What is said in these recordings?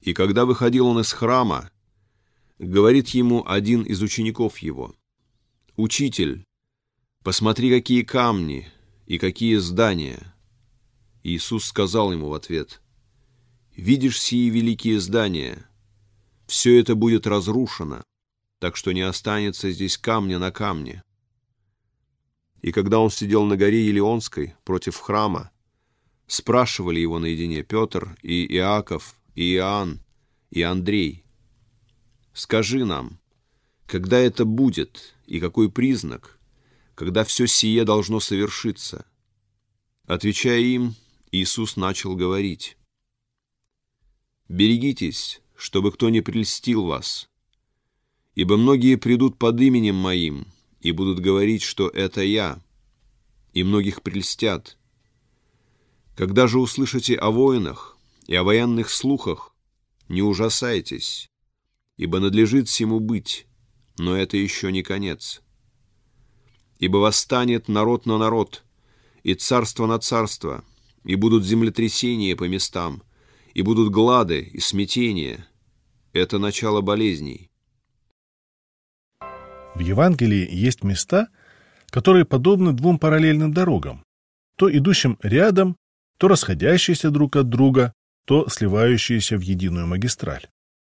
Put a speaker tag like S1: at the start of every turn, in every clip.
S1: И когда выходил он из храма, говорит ему один из учеников его: «Учитель, посмотри, какие камни и какие здания». Иисус сказал ему в ответ: «Видишь сии великие здания? Все это будет разрушено, так что не останется здесь камня на камне». И когда он сидел на горе Елеонской против храма, спрашивали его наедине Петр и Иаков и Иоанн и Андрей: «Скажи нам, когда это будет и какой признак, когда все сие должно совершиться?» Отвечая им, Иисус начал говорить: «Берегитесь, чтобы кто не прельстил вас, ибо многие придут под именем Моим и будут говорить, что это Я, и многих прельстят. Когда же услышите о войнах и о военных слухах, не ужасайтесь, ибо надлежит сему быть, но это еще не конец. Ибо восстанет народ на народ, и царство на царство, и будут землетрясения по местам, и будут глады и смятения. Это начало болезней».
S2: В Евангелии есть места, которые подобны двум параллельным дорогам, то идущим рядом, то расходящиеся друг от друга, то сливающиеся в единую магистраль.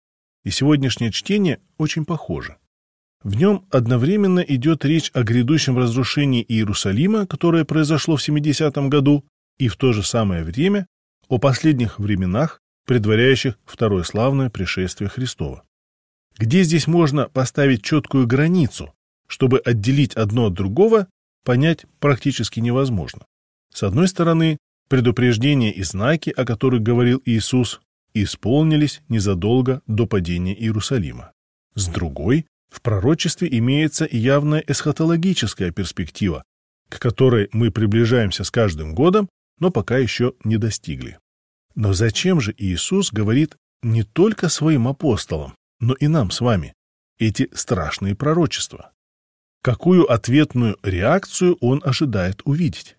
S2: И сегодняшнее чтение очень похоже. В нем одновременно идет речь о грядущем разрушении Иерусалима, которое произошло в 70-м году, и в то же самое время о последних временах, предваряющих второе славное пришествие Христова. Где здесь можно поставить четкую границу, чтобы отделить одно от другого, понять практически невозможно. С одной стороны, предупреждения и знаки, о которых говорил Иисус, исполнились незадолго до падения Иерусалима. С другой, в пророчестве имеется и явная эсхатологическая перспектива, к которой мы приближаемся с каждым годом, но пока еще не достигли. Но зачем же Иисус говорит не только своим апостолам, но и нам с вами эти страшные пророчества? Какую ответную реакцию он ожидает увидеть?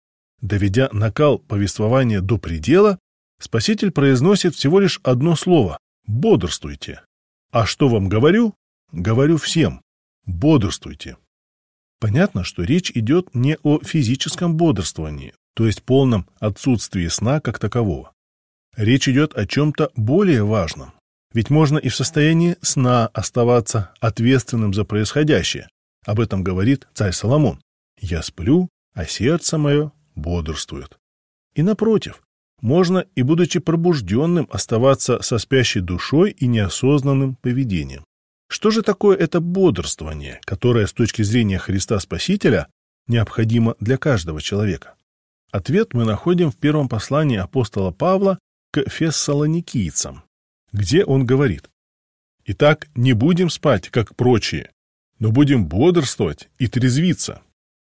S2: Доведя накал повествования до предела, Спаситель произносит всего лишь одно слово – «бодрствуйте». А что вам говорю? Говорю всем – бодрствуйте. Понятно, что речь идет не о физическом бодрствовании, то есть полном отсутствии сна как такового. Речь идет о чем-то более важном. Ведь можно и в состоянии сна оставаться ответственным за происходящее. Об этом говорит царь Соломон. «Я сплю, а сердце мое бодрствует». И напротив, можно и будучи пробужденным оставаться со спящей душой и неосознанным поведением. Что же такое это бодрствование, которое с точки зрения Христа Спасителя необходимо для каждого человека? Ответ мы находим в первом послании апостола Павла к фессалоникийцам, где он говорит: «Итак, не будем спать, как прочие, но будем бодрствовать и трезвиться».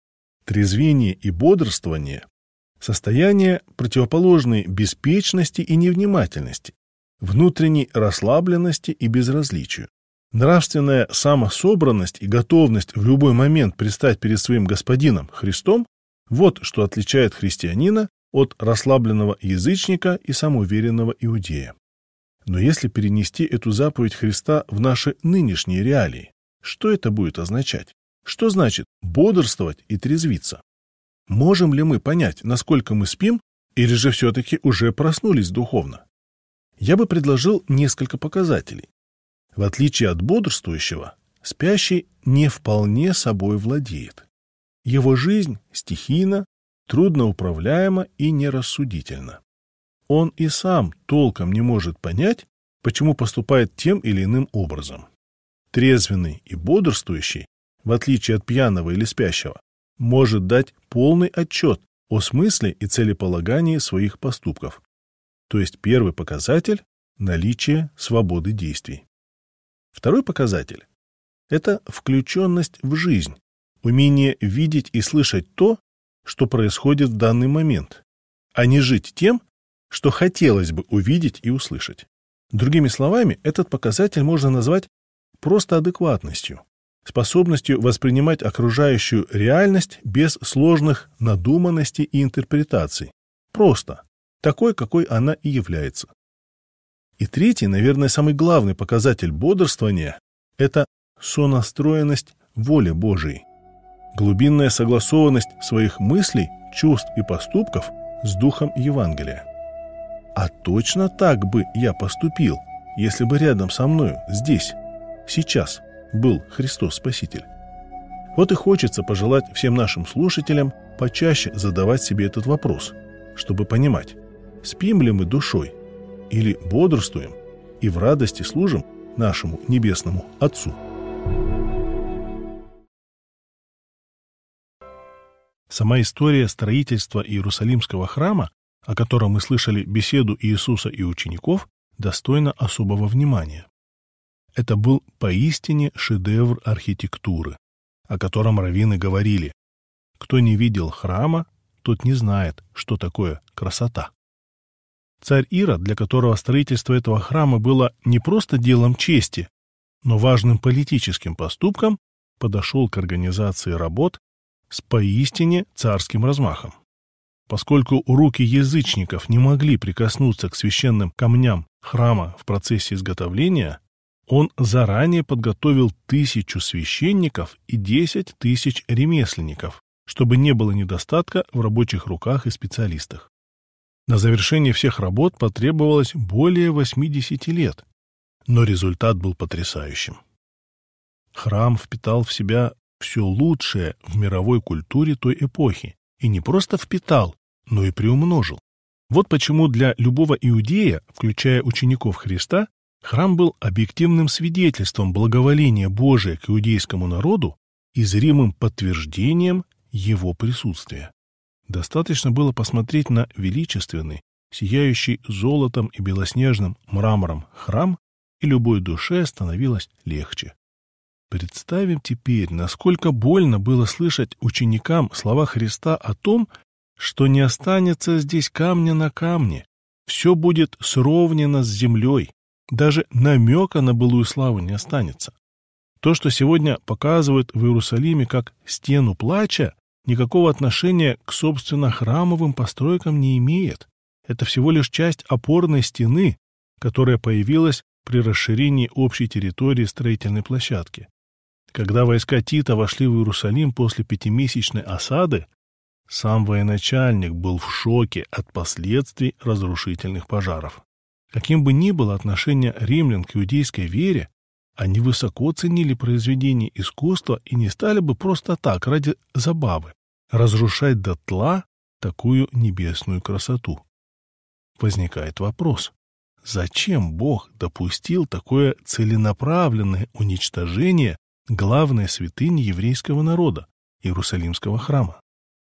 S2: Трезвение и бодрствование – состояния, противоположные беспечности и невнимательности, внутренней расслабленности и безразличию. Нравственная самособранность и готовность в любой момент предстать перед своим Господином Христом – вот что отличает христианина от расслабленного язычника и самоуверенного иудея. Но если перенести эту заповедь Христа в наши нынешние реалии, что это будет означать? Что значит бодрствовать и трезвиться? Можем ли мы понять, насколько мы спим, или же все-таки уже проснулись духовно? Я бы предложил несколько показателей. В отличие от бодрствующего, спящий не вполне собой владеет. Его жизнь стихийна, трудноуправляема и нерассудительна. Он и сам толком не может понять, почему поступает тем или иным образом. Трезвенный и бодрствующий, в отличие от пьяного или спящего, может дать полный отчет о смысле и целеполагании своих поступков. То есть первый показатель – наличие свободы действий. Второй показатель – это включенность в жизнь, умение видеть и слышать то, что происходит в данный момент, а не жить тем, что хотелось бы увидеть и услышать. Другими словами, этот показатель можно назвать просто адекватностью, способностью воспринимать окружающую реальность без сложных надуманностей и интерпретаций, просто такой, какой она и является. И третий, наверное, самый главный показатель бодрствования – это сонастроенность воле Божией. Глубинная согласованность своих мыслей, чувств и поступков с духом Евангелия. А точно так бы я поступил, если бы рядом со мною, здесь, сейчас, был Христос Спаситель. Вот и хочется пожелать всем нашим слушателям почаще задавать себе этот вопрос, чтобы понимать, спим ли мы душой или бодрствуем и в радости служим нашему Небесному Отцу. Сама история строительства Иерусалимского храма, о котором мы слышали беседу Иисуса и учеников, достойна особого внимания. Это был поистине шедевр архитектуры, о котором раввины говорили: кто не видел храма, тот не знает, что такое красота. Царь Ирод, для которого строительство этого храма было не просто делом чести, но важным политическим поступком, подошел к организации работ с поистине царским размахом. Поскольку руки язычников не могли прикоснуться к священным камням храма в процессе изготовления, он заранее подготовил 1000 священников и 10 000 ремесленников, чтобы не было недостатка в рабочих руках и специалистах. На завершение всех работ потребовалось более 80 лет, но результат был потрясающим. Храм впитал в себя все лучшее в мировой культуре той эпохи, и не просто впитал, но и приумножил. Вот почему для любого иудея, включая учеников Христа, храм был объективным свидетельством благоволения Божия к иудейскому народу и зримым подтверждением его присутствия. Достаточно было посмотреть на величественный, сияющий золотом и белоснежным мрамором храм, и любой душе становилось легче. Представим теперь, насколько больно было слышать ученикам слова Христа о том, что не останется здесь камня на камне, все будет сровнено с землей, даже намека на былую славу не останется. То, что сегодня показывают в Иерусалиме как стену плача, никакого отношения к, собственно, храмовым постройкам не имеет. Это всего лишь часть опорной стены, которая появилась при расширении общей территории строительной площадки. Когда войска Тита вошли в Иерусалим после 5-месячной осады, сам военачальник был в шоке от последствий разрушительных пожаров. Каким бы ни было отношение римлян к иудейской вере, они высоко ценили произведения искусства и не стали бы просто так, ради забавы, разрушать дотла такую небесную красоту. Возникает вопрос: зачем Бог допустил такое целенаправленное уничтожение главной святыни еврейского народа, Иерусалимского храма?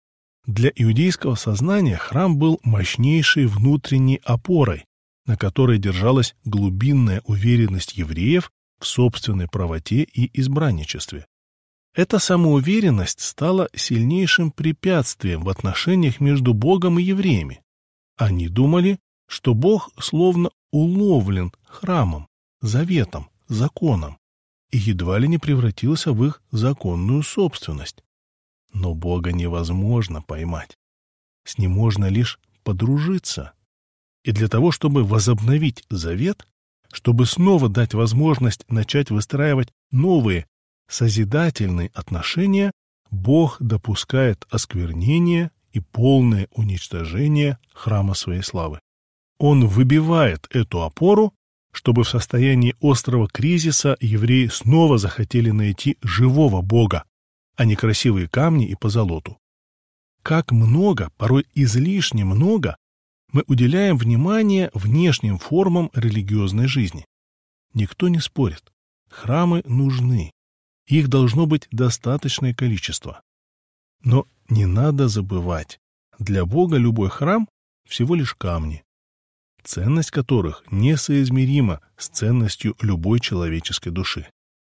S2: Для иудейского сознания храм был мощнейшей внутренней опорой, на которой держалась глубинная уверенность евреев в собственной правоте и избранничестве. Эта самоуверенность стала сильнейшим препятствием в отношениях между Богом и евреями. Они думали, что Бог словно уловлен храмом, заветом, законом, и едва ли не превратился в их законную собственность. Но Бога невозможно поймать. С Ним можно лишь подружиться. И для того, чтобы возобновить завет, чтобы снова дать возможность начать выстраивать новые, созидательные отношения, Бог допускает осквернение и полное уничтожение храма своей славы. Он выбивает эту опору, чтобы в состоянии острого кризиса евреи снова захотели найти живого Бога, а не красивые камни и позолоту. Как много, порой излишне много, мы уделяем внимание внешним формам религиозной жизни. Никто не спорит. Храмы нужны. Их должно быть достаточное количество. Но не надо забывать, для Бога любой храм – всего лишь камни, ценность которых несоизмерима с ценностью любой человеческой души.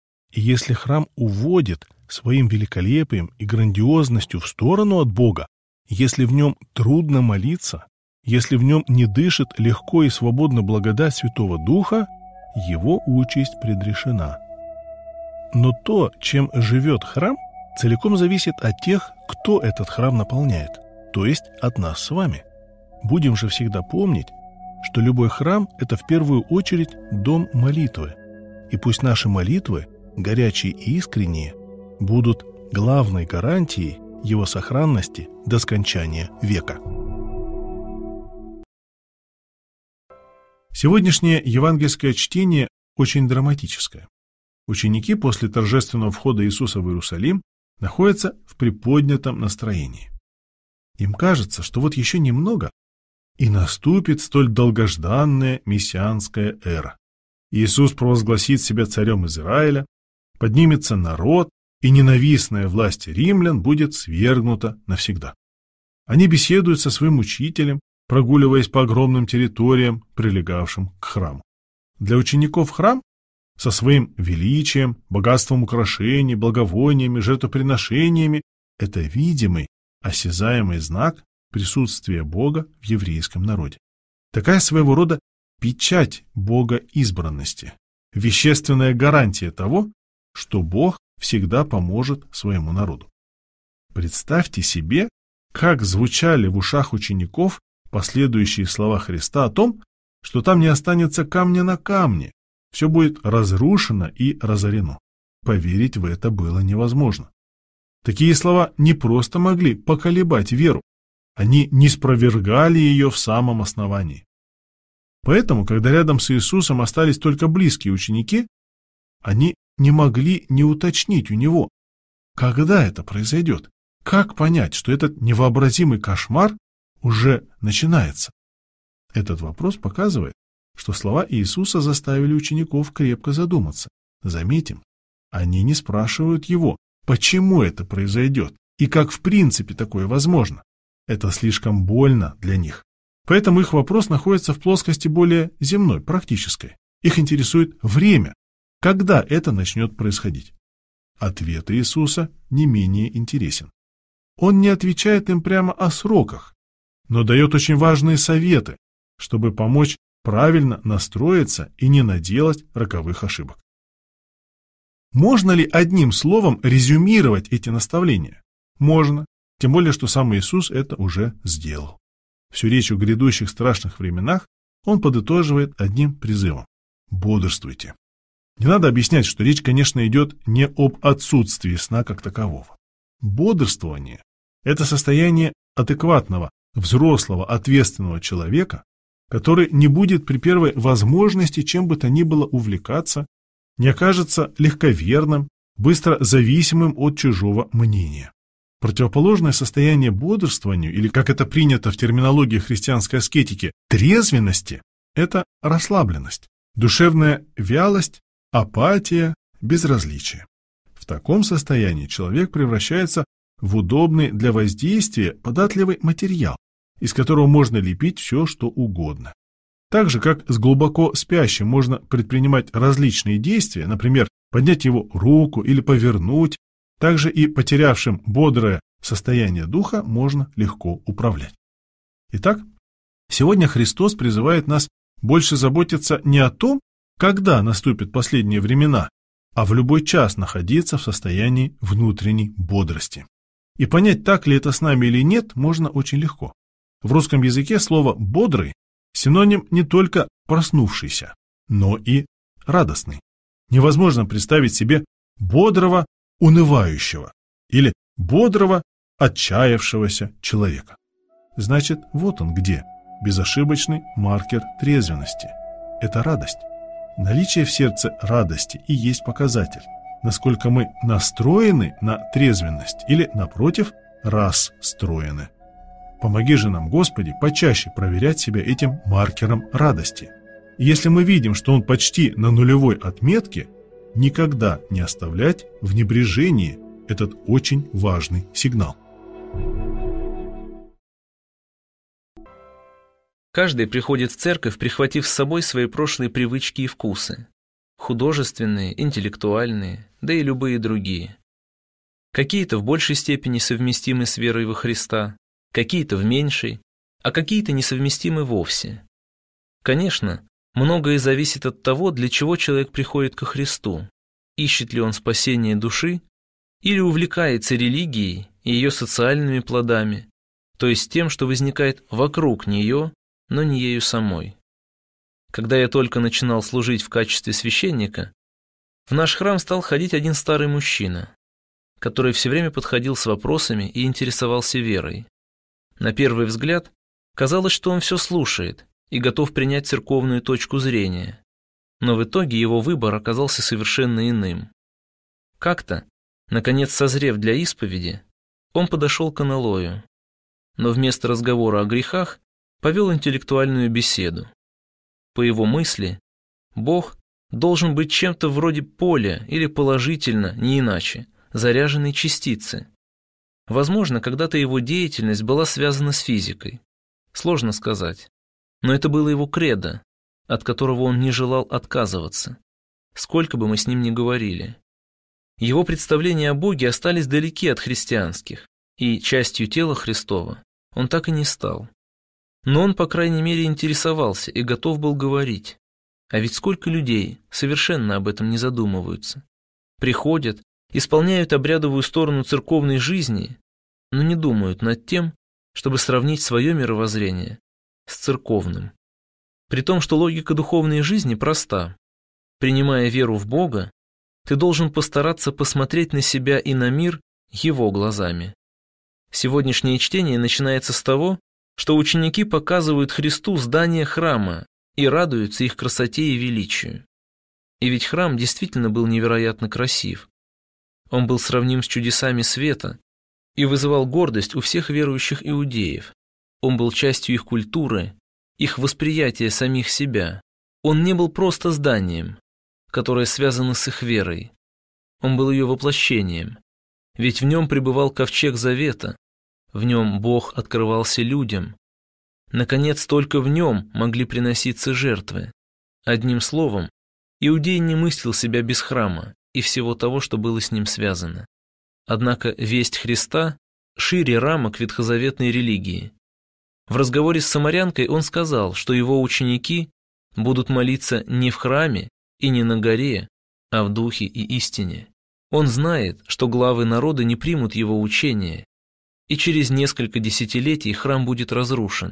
S2: И если храм уводит своим великолепием и грандиозностью в сторону от Бога, если в нем трудно молиться, если в нем не дышит легко и свободно благодать Святого Духа, его участь предрешена. Но то, чем живет храм, целиком зависит от тех, кто этот храм наполняет, то есть от нас с вами. Будем же всегда помнить, что любой храм – это в первую очередь дом молитвы. И пусть наши молитвы, горячие и искренние, будут главной гарантией его сохранности до скончания века. Сегодняшнее евангельское чтение очень драматическое. Ученики после торжественного входа Иисуса в Иерусалим находятся в приподнятом настроении. Им кажется, что вот еще немного, и наступит столь долгожданная мессианская эра. Иисус провозгласит себя царем Израиля, поднимется народ, и ненавистная власть римлян будет свергнута навсегда. Они беседуют со своим учителем, прогуливаясь по огромным территориям, прилегавшим к храму. Для учеников храм со своим величием, богатством украшений, благовониями, жертвоприношениями – это видимый, осязаемый знак присутствия Бога в еврейском народе. Такая своего рода печать Бога избранности, вещественная гарантия того, что Бог всегда поможет своему народу. Представьте себе, как звучали в ушах учеников последующие слова Христа о том, что там не останется камня на камне, все будет разрушено и разорено. Поверить в это было невозможно. Такие слова не просто могли поколебать веру, они ниспровергали ее в самом основании. Поэтому, когда рядом с Иисусом остались только близкие ученики, они не могли не уточнить у него, когда это произойдет, как понять, что этот невообразимый кошмар уже начинается. Этот вопрос показывает, что слова Иисуса заставили учеников крепко задуматься. Заметим, они не спрашивают его, почему это произойдет и как в принципе такое возможно. Это слишком больно для них. Поэтому их вопрос находится в плоскости более земной, практической. Их интересует время, когда это начнет происходить. Ответ Иисуса не менее интересен. Он не отвечает им прямо о сроках, но дает очень важные советы, чтобы помочь правильно настроиться и не наделать роковых ошибок. Можно ли одним словом резюмировать эти наставления? Можно, тем более, что сам Иисус это уже сделал. Всю речь о грядущих страшных временах он подытоживает одним призывом – бодрствуйте. Не надо объяснять, что речь, конечно, идет не об отсутствии сна как такового. Бодрствование – это состояние адекватного, взрослого, ответственного человека, который не будет при первой возможности чем бы то ни было увлекаться, не окажется легковерным, быстро зависимым от чужого мнения. Противоположное состояние бодрствованию, или, как это принято в терминологии христианской аскетики, трезвенности – это расслабленность, душевная вялость, апатия, безразличие. В таком состоянии человек превращается в удобный для воздействия податливый материал, из которого можно лепить все, что угодно. Так же, как с глубоко спящим можно предпринимать различные действия, например, поднять его руку или повернуть, так же и потерявшим бодрое состояние духа можно легко управлять. Итак, сегодня Христос призывает нас больше заботиться не о том, когда наступят последние времена, а в любой час находиться в состоянии внутренней бодрости. И понять, так ли это с нами или нет, можно очень легко. В русском языке слово «бодрый» синоним не только проснувшийся, но и радостный. Невозможно представить себе бодрого, унывающего или бодрого, отчаявшегося человека. Значит, вот он где, безошибочный маркер трезвенности. Это радость. Наличие в сердце радости и есть показатель, насколько мы настроены на трезвенность или, напротив, расстроены. Помоги же нам, Господи, почаще проверять себя этим маркером радости. И если мы видим, что он почти на нулевой отметке, никогда не оставлять в небрежении этот очень важный сигнал.
S3: Каждый приходит в церковь, прихватив с собой свои прошлые привычки и вкусы. Художественные, интеллектуальные, да и любые другие. Какие-то в большей степени совместимы с верой во Христа, какие-то в меньшей, а какие-то несовместимы вовсе. Конечно, многое зависит от того, для чего человек приходит ко Христу, ищет ли он спасение души или увлекается религией и ее социальными плодами, то есть тем, что возникает вокруг нее, но не ею самой. Когда я только начинал служить в качестве священника, в наш храм стал ходить один старый мужчина, который все время подходил с вопросами и интересовался верой. На первый взгляд казалось, что он все слушает и готов принять церковную точку зрения, но в итоге его выбор оказался совершенно иным. Как-то, наконец созрев для исповеди, он подошел к аналою, но вместо разговора о грехах повел интеллектуальную беседу. По его мысли, Бог должен быть чем-то вроде поля или положительно, не иначе, заряженной частицы. Возможно, когда-то его деятельность была связана с физикой. Сложно сказать. Но это было его кредо, от которого он не желал отказываться, сколько бы мы с ним ни говорили. Его представления о Боге остались далеки от христианских, и частью тела Христова он так и не стал. Но он, по крайней мере, интересовался и готов был говорить. А ведь сколько людей совершенно об этом не задумываются. Приходят, исполняют обрядовую сторону церковной жизни, но не думают над тем, чтобы сравнить свое мировоззрение с церковным. При том, что логика духовной жизни проста. Принимая веру в Бога, ты должен постараться посмотреть на себя и на мир Его глазами. Сегодняшнее чтение начинается с того, что ученики показывают Христу здание храма и радуются их красоте и величию. И ведь храм действительно был невероятно красив. Он был сравним с чудесами света и вызывал гордость у всех верующих иудеев. Он был частью их культуры, их восприятия самих себя. Он не был просто зданием, которое связано с их верой. Он был ее воплощением, ведь в нем пребывал ковчег завета, в нем Бог открывался людям. Наконец, только в нем могли приноситься жертвы. Одним словом, иудей не мыслил себя без храма и всего того, что было с ним связано. Однако весть Христа шире рамок ветхозаветной религии. В разговоре с самарянкой он сказал, что его ученики будут молиться не в храме и не на горе, а в духе и истине. Он знает, что главы народа не примут его учение, и через несколько десятилетий храм будет разрушен.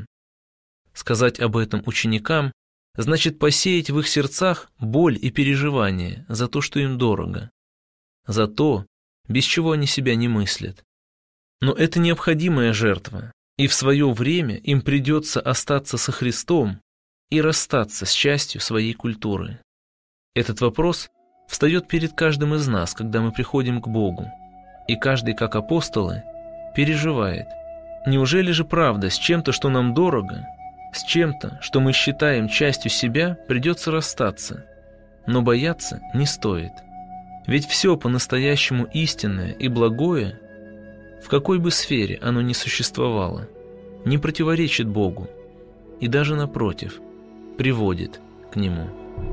S3: Сказать об этом ученикам значит посеять в их сердцах боль и переживания за то, что им дорого, за то, без чего они себя не мыслят. Но это необходимая жертва, и в свое время им придется остаться со Христом и расстаться с частью своей культуры. Этот вопрос встает перед каждым из нас, когда мы приходим к Богу, и каждый, как апостолы, переживает. Неужели же правда с чем-то, что нам дорого, с чем-то, что мы считаем частью себя, придется расстаться? Но бояться не стоит. Ведь все по-настоящему истинное и благое, в какой бы сфере оно ни существовало, не противоречит Богу и даже напротив, приводит к Нему.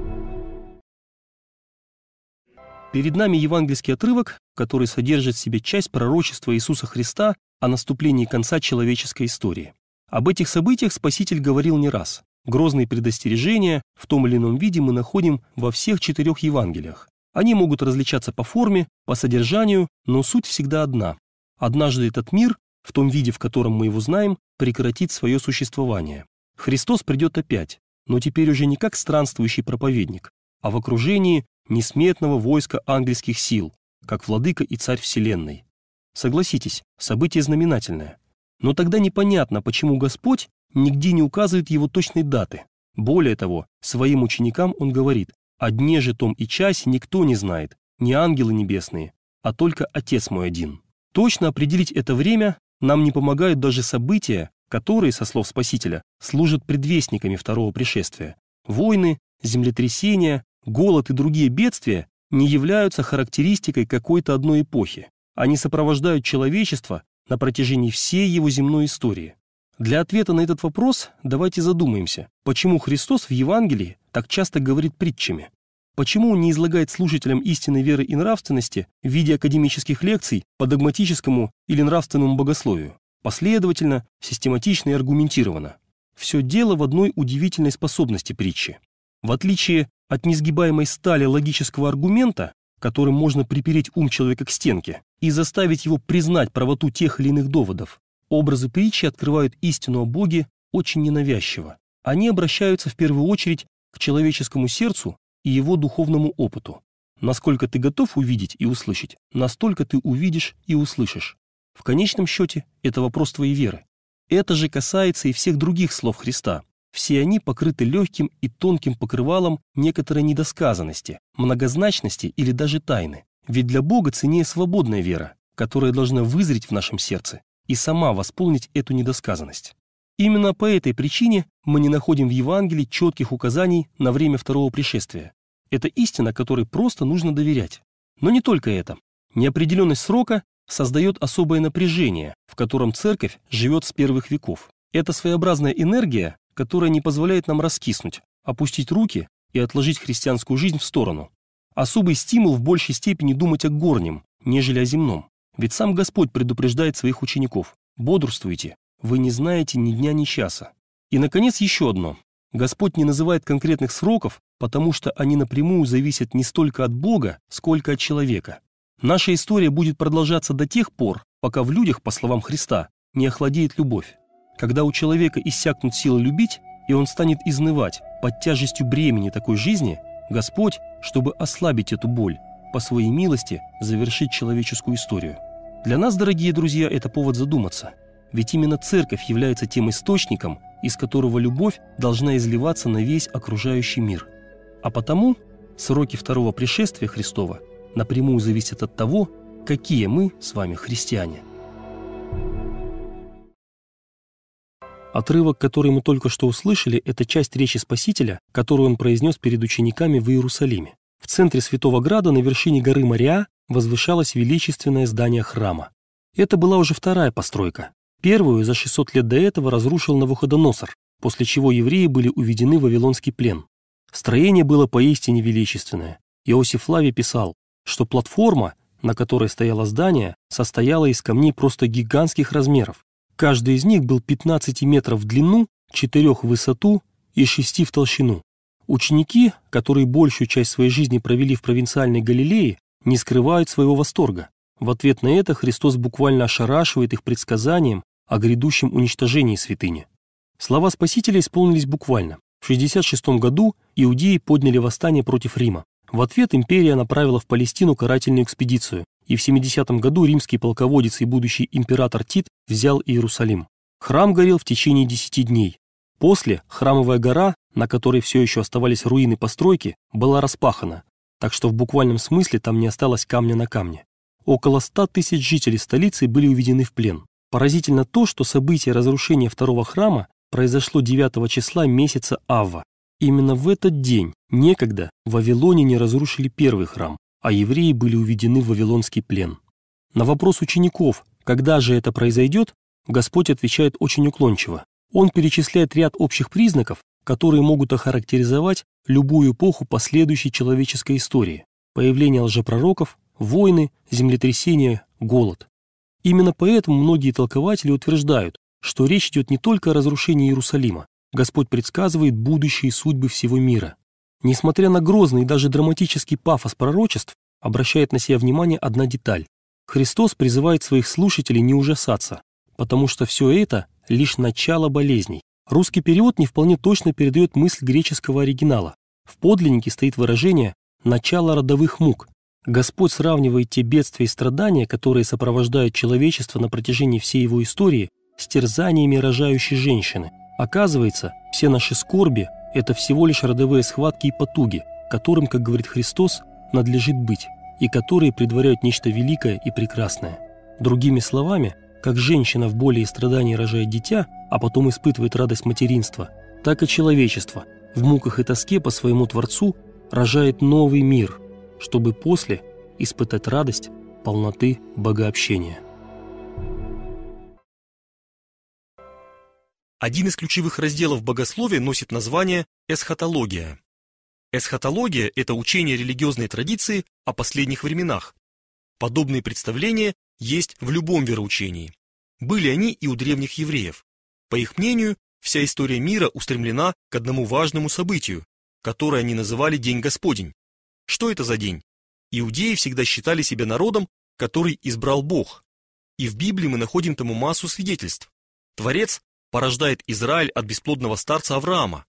S4: Перед нами евангельский отрывок, который содержит в себе часть пророчества Иисуса Христа о наступлении конца человеческой истории. Об этих событиях Спаситель говорил не раз. Грозные предостережения в том или ином виде мы находим во всех 4 Евангелиях. Они могут различаться по форме, по содержанию, но суть всегда одна. Однажды этот мир, в том виде, в котором мы его знаем, прекратит свое существование. Христос придет опять, но теперь уже не как странствующий проповедник, а в окружении несметного войска ангельских сил, как владыка и царь вселенной. Согласитесь, событие знаменательное. Но тогда непонятно, почему Господь нигде не указывает его точной даты. Более того, своим ученикам он говорит: «О дне же том и часе никто не знает, не ангелы небесные, а только Отец мой один». Точно определить это время нам не помогают даже события, которые, со слов Спасителя, служат предвестниками второго пришествия. Войны, землетрясения, голод и другие бедствия не являются характеристикой какой-то одной эпохи. Они сопровождают человечество на протяжении всей его земной истории. Для ответа на этот вопрос давайте задумаемся, почему Христос в Евангелии так часто говорит притчами. Почему он не излагает слушателям истинной веры и нравственности в виде академических лекций по догматическому или нравственному богословию? Последовательно, систематично и аргументированно. Все дело в одной удивительной способности притчи. В отличие от несгибаемой стали логического аргумента, которым можно припереть ум человека к стенке и заставить его признать правоту тех или иных доводов, образы притчи открывают истину о Боге очень ненавязчиво. Они обращаются в первую очередь к человеческому сердцу и его духовному опыту. Насколько ты готов увидеть и услышать, настолько ты увидишь и услышишь. В конечном счете, это вопрос твоей веры. Это же касается и всех других слов Христа. Все они покрыты легким и тонким покрывалом некоторой недосказанности, многозначности или даже тайны. Ведь для Бога ценнее свободная вера, которая должна вызреть в нашем сердце и сама восполнить эту недосказанность. Именно по этой причине мы не находим в Евангелии четких указаний на время второго пришествия. Это истина, которой просто нужно доверять. Но не только это. Неопределенность срока создает особое напряжение, в котором церковь живет с первых веков. Это своеобразная энергия, которая не позволяет нам раскиснуть, опустить руки и отложить христианскую жизнь в сторону. Особый стимул в большей степени думать о горнем, нежели о земном. Ведь сам Господь предупреждает своих учеников: бодрствуйте, вы не знаете ни дня, ни часа. И, наконец, еще одно. Господь не называет конкретных сроков, потому что они напрямую зависят не столько от Бога, сколько от человека. Наша история будет продолжаться до тех пор, пока в людях, по словам Христа, не охладеет любовь. Когда у человека иссякнут силы любить, и он станет изнывать под тяжестью бремени такой жизни, Господь, чтобы ослабить эту боль, по своей милости завершит человеческую историю. Для нас, дорогие друзья, это повод задуматься. Ведь именно церковь является тем источником, из которого любовь должна изливаться на весь окружающий мир. А потому сроки второго пришествия Христова напрямую зависят от того, какие мы с вами христиане. Отрывок, который мы только что услышали, это часть речи Спасителя, которую он произнес перед учениками в Иерусалиме. В центре Святого Града на вершине горы Мориа возвышалось величественное здание храма. Это была уже вторая постройка. Первую за 600 лет до этого разрушил Навуходоносор, после чего евреи были уведены в вавилонский плен. Строение было поистине величественное. Иосиф Флавий писал, что платформа, на которой стояло здание, состояла из камней просто гигантских размеров. Каждый из них был 15 метров в длину, 4 в высоту и 6 в толщину. Ученики, которые большую часть своей жизни провели в провинциальной Галилее, не скрывают своего восторга. В ответ на это Христос буквально ошарашивает их предсказанием о грядущем уничтожении святыни. Слова Спасителя исполнились буквально. В 66 году иудеи подняли восстание против Рима. В ответ империя направила в Палестину карательную экспедицию, и в 70 году римский полководец и будущий император Тит взял Иерусалим. Храм горел в течение 10 дней. После храмовая гора, на которой все еще оставались руины постройки, была распахана, так что в буквальном смысле там не осталось камня на камне. Около 100 тысяч жителей столицы были уведены в плен. Поразительно то, что событие разрушения второго храма произошло 9 числа месяца Авва. Именно в этот день, некогда, в Вавилоне не разрушили первый храм, а евреи были уведены в вавилонский плен. На вопрос учеников, когда же это произойдет, Господь отвечает очень уклончиво. Он перечисляет ряд общих признаков, которые могут охарактеризовать любую эпоху последующей человеческой истории: появление лжепророков, войны, землетрясения, голод. Именно поэтому многие толкователи утверждают, что речь идет не только о разрушении Иерусалима. Господь предсказывает будущие судьбы всего мира. Несмотря на грозный и даже драматический пафос пророчеств, обращает на себя внимание одна деталь. Христос призывает своих слушателей не ужасаться, потому что все это – лишь начало болезней. Русский перевод не вполне точно передает мысль греческого оригинала. В подлиннике стоит выражение «начало родовых мук». Господь сравнивает те бедствия и страдания, которые сопровождают человечество на протяжении всей его истории, с терзаниями рожающей женщины. Оказывается, все наши скорби – это всего лишь родовые схватки и потуги, которым, как говорит Христос, надлежит быть, и которые предваряют нечто великое и прекрасное. Другими словами, как женщина в боли и страдании рожает дитя, а потом испытывает радость материнства, так и человечество в муках и тоске по своему Творцу рожает новый мир, чтобы после испытать радость полноты богообщения. Один из ключевых разделов богословия носит название эсхатология. Эсхатология – это учение религиозной традиции о последних временах. Подобные представления есть в любом вероучении. Были они и у древних евреев. По их мнению, вся история мира устремлена к одному важному событию, которое они называли День Господень. Что это за день? Иудеи всегда считали себя народом, который избрал Бог. И в Библии мы находим тому массу свидетельств. Творец порождает Израиль от бесплодного старца Авраама.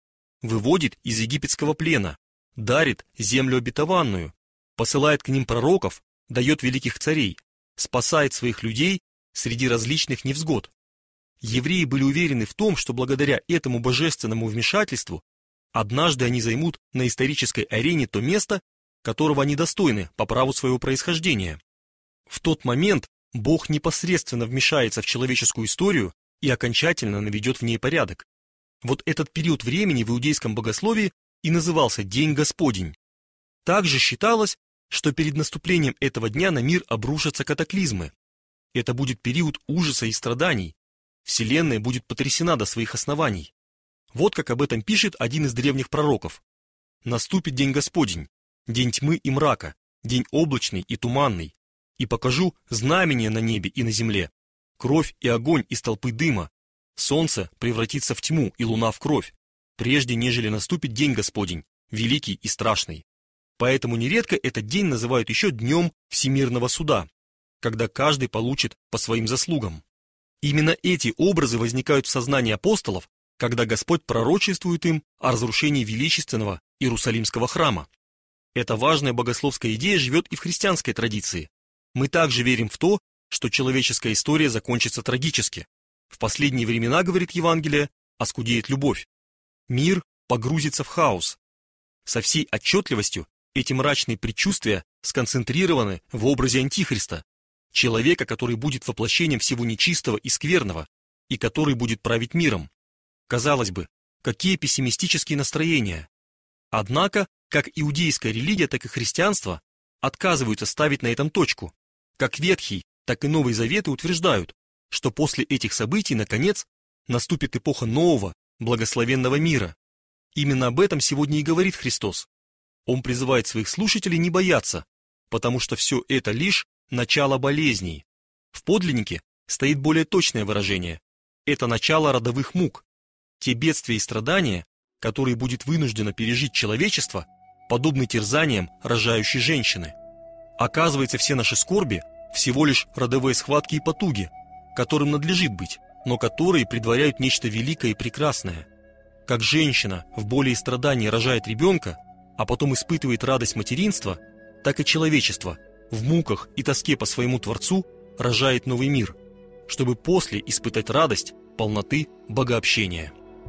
S4: выводит из египетского плена, дарит землю обетованную, посылает к ним пророков, дает великих царей, спасает своих людей среди различных невзгод. Евреи были уверены в том, что благодаря этому божественному вмешательству однажды они займут на исторической арене то место, которого они достойны по праву своего происхождения. В тот момент Бог непосредственно вмешается в человеческую историю и окончательно наведет в ней порядок. Вот этот период времени в иудейском богословии и назывался День Господень. Также считалось, что перед наступлением этого дня на мир обрушатся катаклизмы. Это будет период ужаса и страданий. Вселенная будет потрясена до своих оснований. Вот как об этом пишет один из древних пророков. «Наступит день Господень, день тьмы и мрака, день облачный и туманный, и покажу знамения на небе и на земле, кровь и огонь из толпы дыма, солнце превратится в тьму и луна в кровь, прежде нежели наступит день Господень, великий и страшный». Поэтому нередко этот день называют еще днем Всемирного суда, когда каждый получит по своим заслугам. Именно эти образы возникают в сознании апостолов, когда Господь пророчествует им о разрушении величественного Иерусалимского храма. Эта важная богословская идея живет и в христианской традиции. Мы также верим в то, что человеческая история закончится трагически. В последние времена, говорит Евангелие, оскудеет любовь. Мир погрузится в хаос. Со всей отчетливостью эти мрачные предчувствия сконцентрированы в образе Антихриста, человека, который будет воплощением всего нечистого и скверного, и который будет править миром. Казалось бы, какие пессимистические настроения. Однако, как иудейская религия, так и христианство отказываются ставить на этом точку. Как Ветхий, так и Новый Заветы утверждают, что после этих событий, наконец, наступит эпоха нового, благословенного мира. Именно об этом сегодня и говорит Христос. Он призывает своих слушателей не бояться, потому что все это лишь начало болезней. В подлиннике стоит более точное выражение. Это начало родовых мук. Те бедствия и страдания, которые будет вынуждено пережить человечество, подобны терзаниям рожающей женщины. Оказывается, все наши скорби всего лишь родовые схватки и потуги, которым надлежит быть, но которые предваряют нечто великое и прекрасное. Как женщина в боли и страдании рожает ребенка, а потом испытывает радость материнства, так и человечество в муках и тоске по своему Творцу рожает новый мир, чтобы после испытать радость полноты богообщения.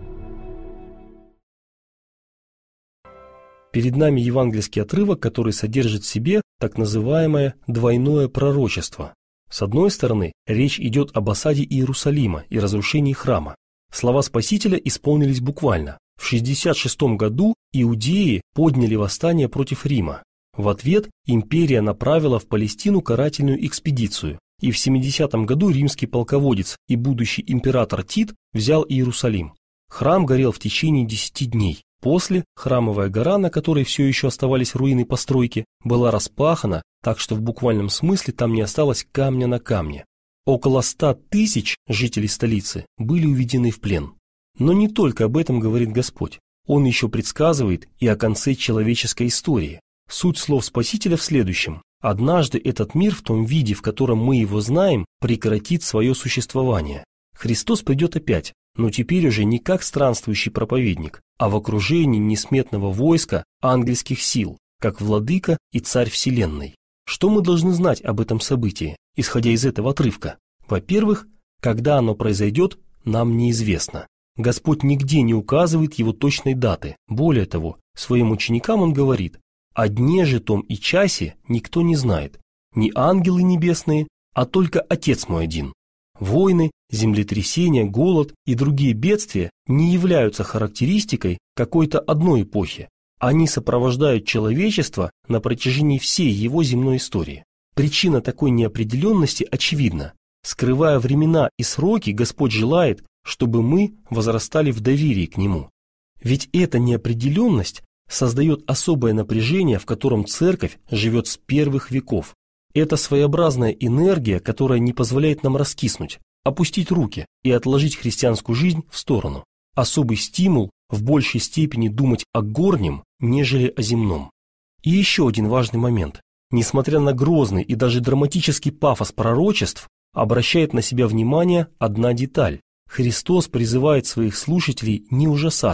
S4: Перед нами евангельский отрывок, который содержит в себе так называемое двойное пророчество. С одной стороны, речь идет об осаде Иерусалима и разрушении храма. Слова Спасителя исполнились буквально. В 66 году иудеи подняли восстание против Рима. В ответ империя направила в Палестину карательную экспедицию, и в 70 году римский полководец и будущий император Тит взял Иерусалим. Храм горел в течение 10 дней. После храмовая гора, на которой все еще оставались руины постройки, была распахана, так что в буквальном смысле там не осталось камня на камне. Около 100 тысяч жителей столицы были уведены в плен. Но не только об этом говорит Господь. Он еще предсказывает и о конце человеческой истории. Суть слов Спасителя в следующем. Однажды этот мир в том виде, в котором мы его знаем, прекратит свое существование. Христос придет опять, но теперь уже не как странствующий проповедник, а в окружении несметного войска ангельских сил, как владыка и царь вселенной. Что мы должны знать об этом событии, исходя из этого отрывка? Во-первых, когда оно произойдет, нам неизвестно. Господь нигде не указывает его точной даты. Более того, своим ученикам он говорит: о дне же том и часе никто не знает, не ангелы небесные, а только Отец мой один. Войны, землетрясения, голод и другие бедствия не являются характеристикой какой-то одной эпохи. Они сопровождают человечество на протяжении всей его земной истории. Причина такой неопределенности очевидна. Скрывая времена и сроки, Господь желает, чтобы мы возрастали в доверии к Нему. Ведь эта неопределенность создает особое напряжение, в котором церковь живет с первых веков. Это своеобразная энергия, которая не позволяет нам раскиснуть, опустить руки и отложить христианскую жизнь в сторону. Особый стимул в большей степени думать о горнем, нежели о земном. И еще один важный момент. Несмотря на грозный и даже драматический пафос пророчеств, обращает на себя внимание одна деталь. Христос призывает своих слушателей не ужасаться,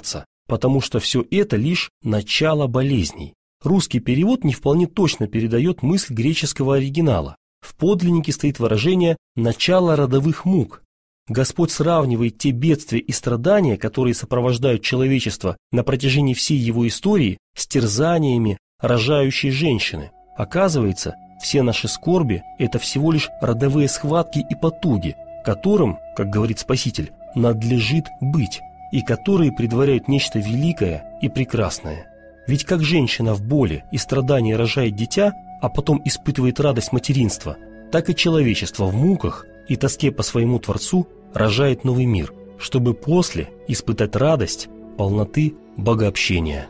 S4: потому что все это лишь начало болезней. Русский перевод не вполне точно передает мысль греческого оригинала. В подлиннике стоит выражение «начало родовых мук». Господь сравнивает те бедствия и страдания, которые сопровождают человечество на протяжении всей его истории, с терзаниями рожающей женщины. Оказывается, все наши скорби – это всего лишь родовые схватки и потуги, которым, как говорит Спаситель, надлежит быть, и которые предваряют нечто великое и прекрасное. Ведь как женщина в боли и страдании рожает дитя, а потом испытывает радость материнства, так и человечество в муках и тоске по своему Творцу рожает новый мир, чтобы после испытать радость полноты богообщения.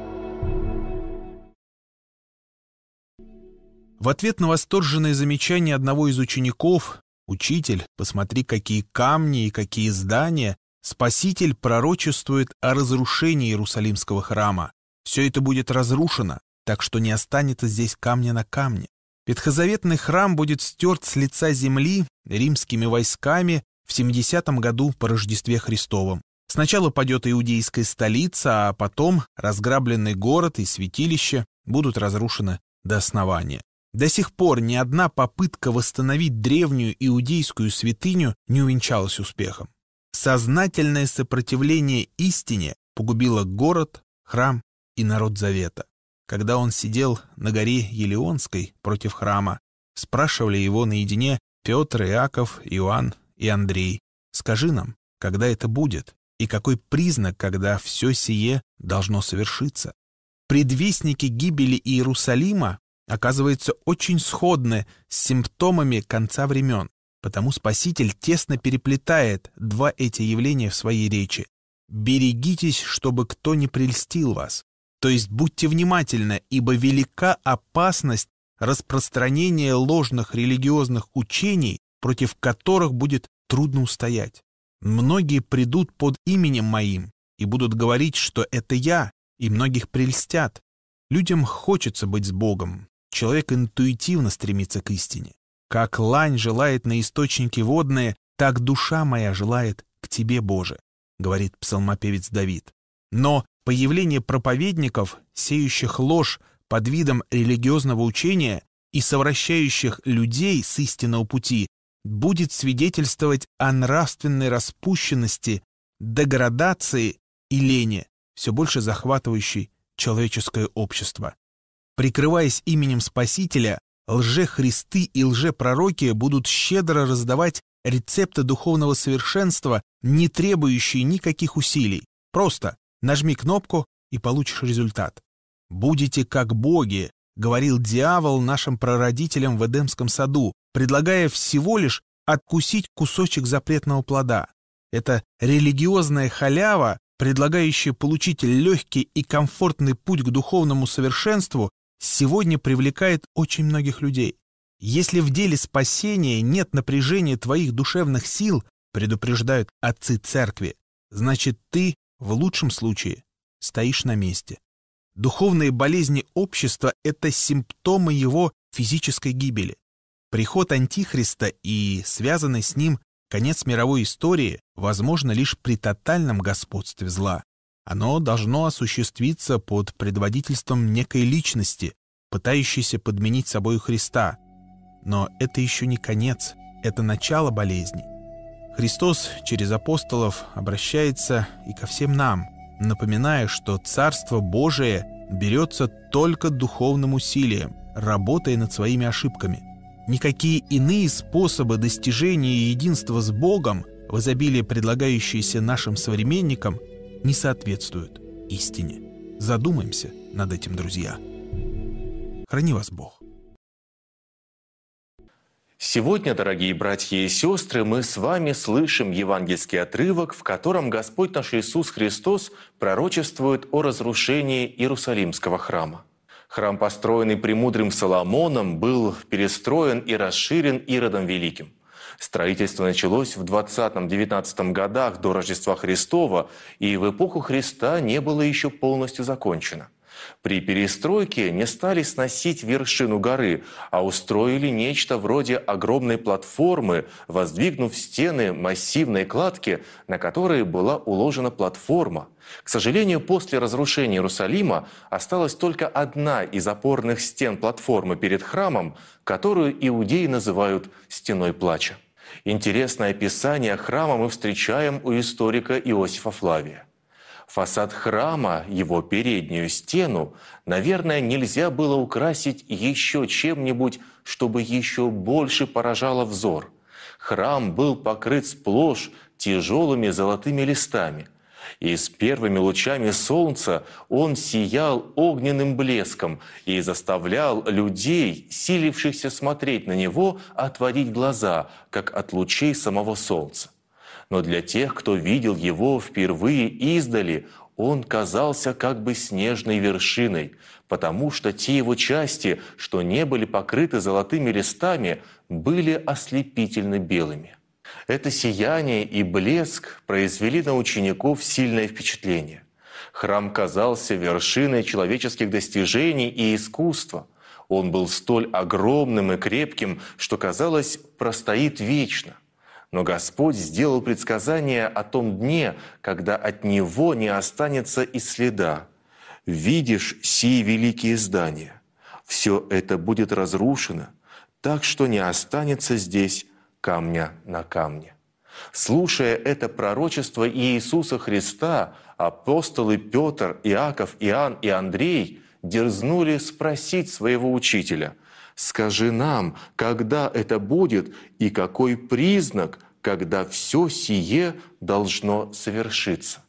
S5: В ответ на восторженное замечание одного из учеников: «Учитель, посмотри, какие камни и какие здания», Спаситель пророчествует о разрушении Иерусалимского храма. Все это будет разрушено, так что не останется здесь камня на камне. Ветхозаветный храм будет стерт с лица земли римскими войсками в 70-м году по Рождестве Христовом. Сначала падет иудейская столица, а потом разграбленный город и святилище будут разрушены до основания. До сих пор ни одна попытка восстановить древнюю иудейскую святыню не увенчалась успехом. Сознательное сопротивление истине погубило город, храм и народ Завета. Когда он сидел на горе Елеонской против храма, спрашивали его наедине Петр, Иаков, Иоанн и Андрей: «Скажи нам, когда это будет, и какой признак, когда все сие должно совершиться?» Предвестники гибели Иерусалима, оказывается, очень сходны с симптомами конца времен, потому Спаситель тесно переплетает два эти явления в своей речи. «Берегитесь, чтобы кто не прельстил вас». То есть будьте внимательны, ибо велика опасность распространения ложных религиозных учений, против которых будет трудно устоять. Многие придут под именем моим и будут говорить, что это я, и многих прельстят. Людям хочется быть с Богом. Человек интуитивно стремится к истине. Как лань желает на источники водные, так душа моя желает к тебе, Боже, говорит псалмопевец Давид. Но появление проповедников, сеющих ложь под видом религиозного учения и совращающих людей с истинного пути, будет свидетельствовать о нравственной распущенности, деградации и лени, все больше захватывающей человеческое общество. Прикрываясь именем Спасителя, лжехристы и лжепророки будут щедро раздавать рецепты духовного совершенства, не требующие никаких усилий. Просто нажми кнопку и получишь результат. «Будете как боги», — говорил дьявол нашим прародителям в Эдемском саду, предлагая всего лишь откусить кусочек запретного плода. Это религиозная халява, предлагающая получить легкий и комфортный путь к духовному совершенству, сегодня привлекает очень многих людей. Если в деле спасения нет напряжения твоих душевных сил, предупреждают отцы церкви, значит ты, в лучшем случае, стоишь на месте. Духовные болезни общества – это симптомы его физической гибели. Приход Антихриста и связанный с ним конец мировой истории возможно лишь при тотальном господстве зла. Оно должно осуществиться под предводительством некой личности, пытающейся подменить собой Христа. Но это еще не конец, это начало болезней. Христос через апостолов обращается и ко всем нам, напоминая, что Царство Божие берется только духовным усилием, работая над своими ошибками. Никакие иные способы достижения единства с Богом, в изобилии предлагающиеся нашим современникам, не соответствуют истине. Задумаемся над этим, друзья. Храни вас Бог.
S6: Сегодня, дорогие братья и сестры, мы с вами слышим евангельский отрывок, в котором Господь наш Иисус Христос пророчествует о разрушении Иерусалимского храма. Храм, построенный премудрым Соломоном, был перестроен и расширен Иродом Великим. Строительство началось в 20-19 годах до Рождества Христова и в эпоху Христа не было еще полностью закончено. При перестройке не стали сносить вершину горы, а устроили нечто вроде огромной платформы, воздвигнув стены массивной кладки, на которой была уложена платформа. К сожалению, после разрушения Иерусалима осталась только одна из опорных стен платформы перед храмом, которую иудеи называют «стеной плача». Интересное описание храма мы встречаем у историка Иосифа Флавия. Фасад храма, его переднюю стену, наверное, нельзя было украсить еще чем-нибудь, чтобы еще больше поражало взор. Храм был покрыт сплошь тяжелыми золотыми листами, и с первыми лучами солнца он сиял огненным блеском и заставлял людей, силившихся смотреть на него, отводить глаза, как от лучей самого солнца. Но для тех, кто видел его впервые издали, он казался как бы снежной вершиной, потому что те его части, что не были покрыты золотыми листами, были ослепительно белыми. Это сияние и блеск произвели на учеников сильное впечатление. Храм казался вершиной человеческих достижений и искусства. Он был столь огромным и крепким, что, казалось, простоит вечно. Но Господь сделал предсказание о том дне, когда от него не останется и следа. «Видишь сии великие здания? Все это будет разрушено, так что не останется здесь камня на камне». Слушая это пророчество Иисуса Христа, апостолы Петр, Иаков, Иоанн и Андрей дерзнули спросить своего учителя: «Скажи нам, когда это будет и какой признак, когда все сие должно совершиться?»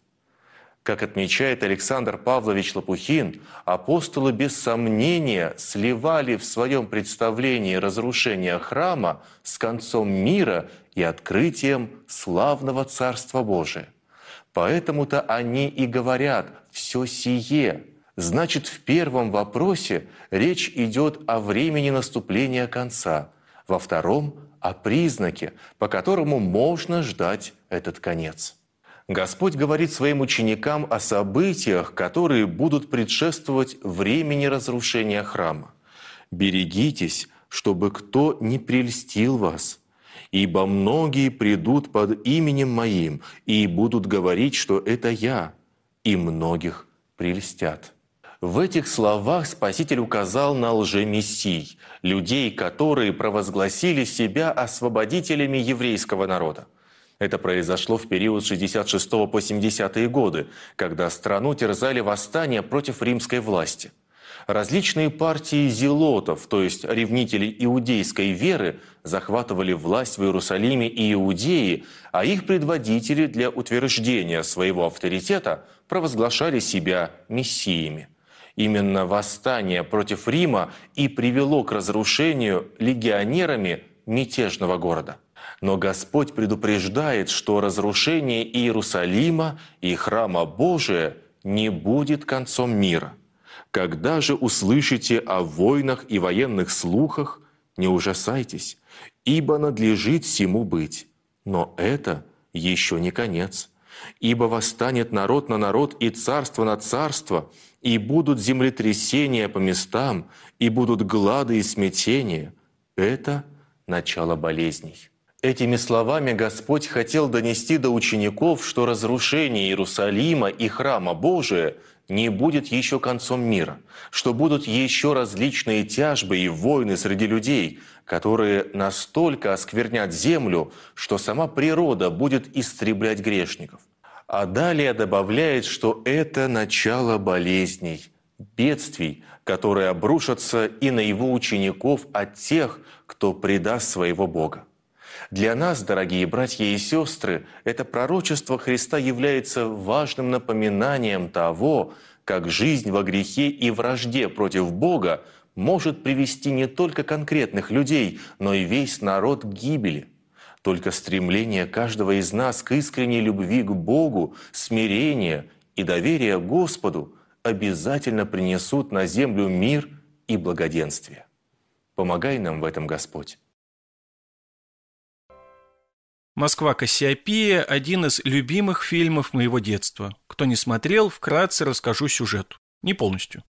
S6: Как отмечает Александр Павлович Лопухин, апостолы без сомнения сливали в своем представлении разрушение храма с концом мира и открытием славного Царства Божия. Поэтому-то они и говорят «все сие». Значит, в первом вопросе речь идет о времени наступления конца, во втором – о признаке, по которому можно ждать этот конец. Господь говорит своим ученикам о событиях, которые будут предшествовать времени разрушения храма. «Берегитесь, чтобы кто не прельстил вас, ибо многие придут под именем Моим и будут говорить, что это Я, и многих прельстят». В этих словах Спаситель указал на лжемессий, людей, которые провозгласили себя освободителями еврейского народа. Это произошло в период с 66 по 70-е годы, когда страну терзали восстания против римской власти. Различные партии зелотов, то есть ревнителей иудейской веры, захватывали власть в Иерусалиме и Иудее, а их предводители для утверждения своего авторитета провозглашали себя мессиями. Именно восстание против Рима и привело к разрушению легионерами мятежного города. Но Господь предупреждает, что разрушение Иерусалима и храма Божия не будет концом мира. «Когда же услышите о войнах и военных слухах, не ужасайтесь, ибо надлежит сему быть. Но это еще не конец. Ибо восстанет народ на народ и царство на царство, и будут землетрясения по местам, и будут глады и смятения. Это начало болезней». Этими словами Господь хотел донести до учеников, что разрушение Иерусалима и храма Божия не будет еще концом мира, что будут еще различные тяжбы и войны среди людей, которые настолько осквернят землю, что сама природа будет истреблять грешников. А далее добавляет, что это начало болезней, бедствий, которые обрушатся и на его учеников от тех, кто предаст своего Бога. Для нас, дорогие братья и сестры, это пророчество Христа является важным напоминанием того, как жизнь во грехе и вражде против Бога может привести не только конкретных людей, но и весь народ к гибели. Только стремление каждого из нас к искренней любви к Богу, смирение и доверие Господу обязательно принесут на землю мир и благоденствие. Помогай нам в этом, Господь.
S7: «Москва Кассиопея» – один из любимых фильмов моего детства. Кто не смотрел, вкратце расскажу сюжет. Не полностью.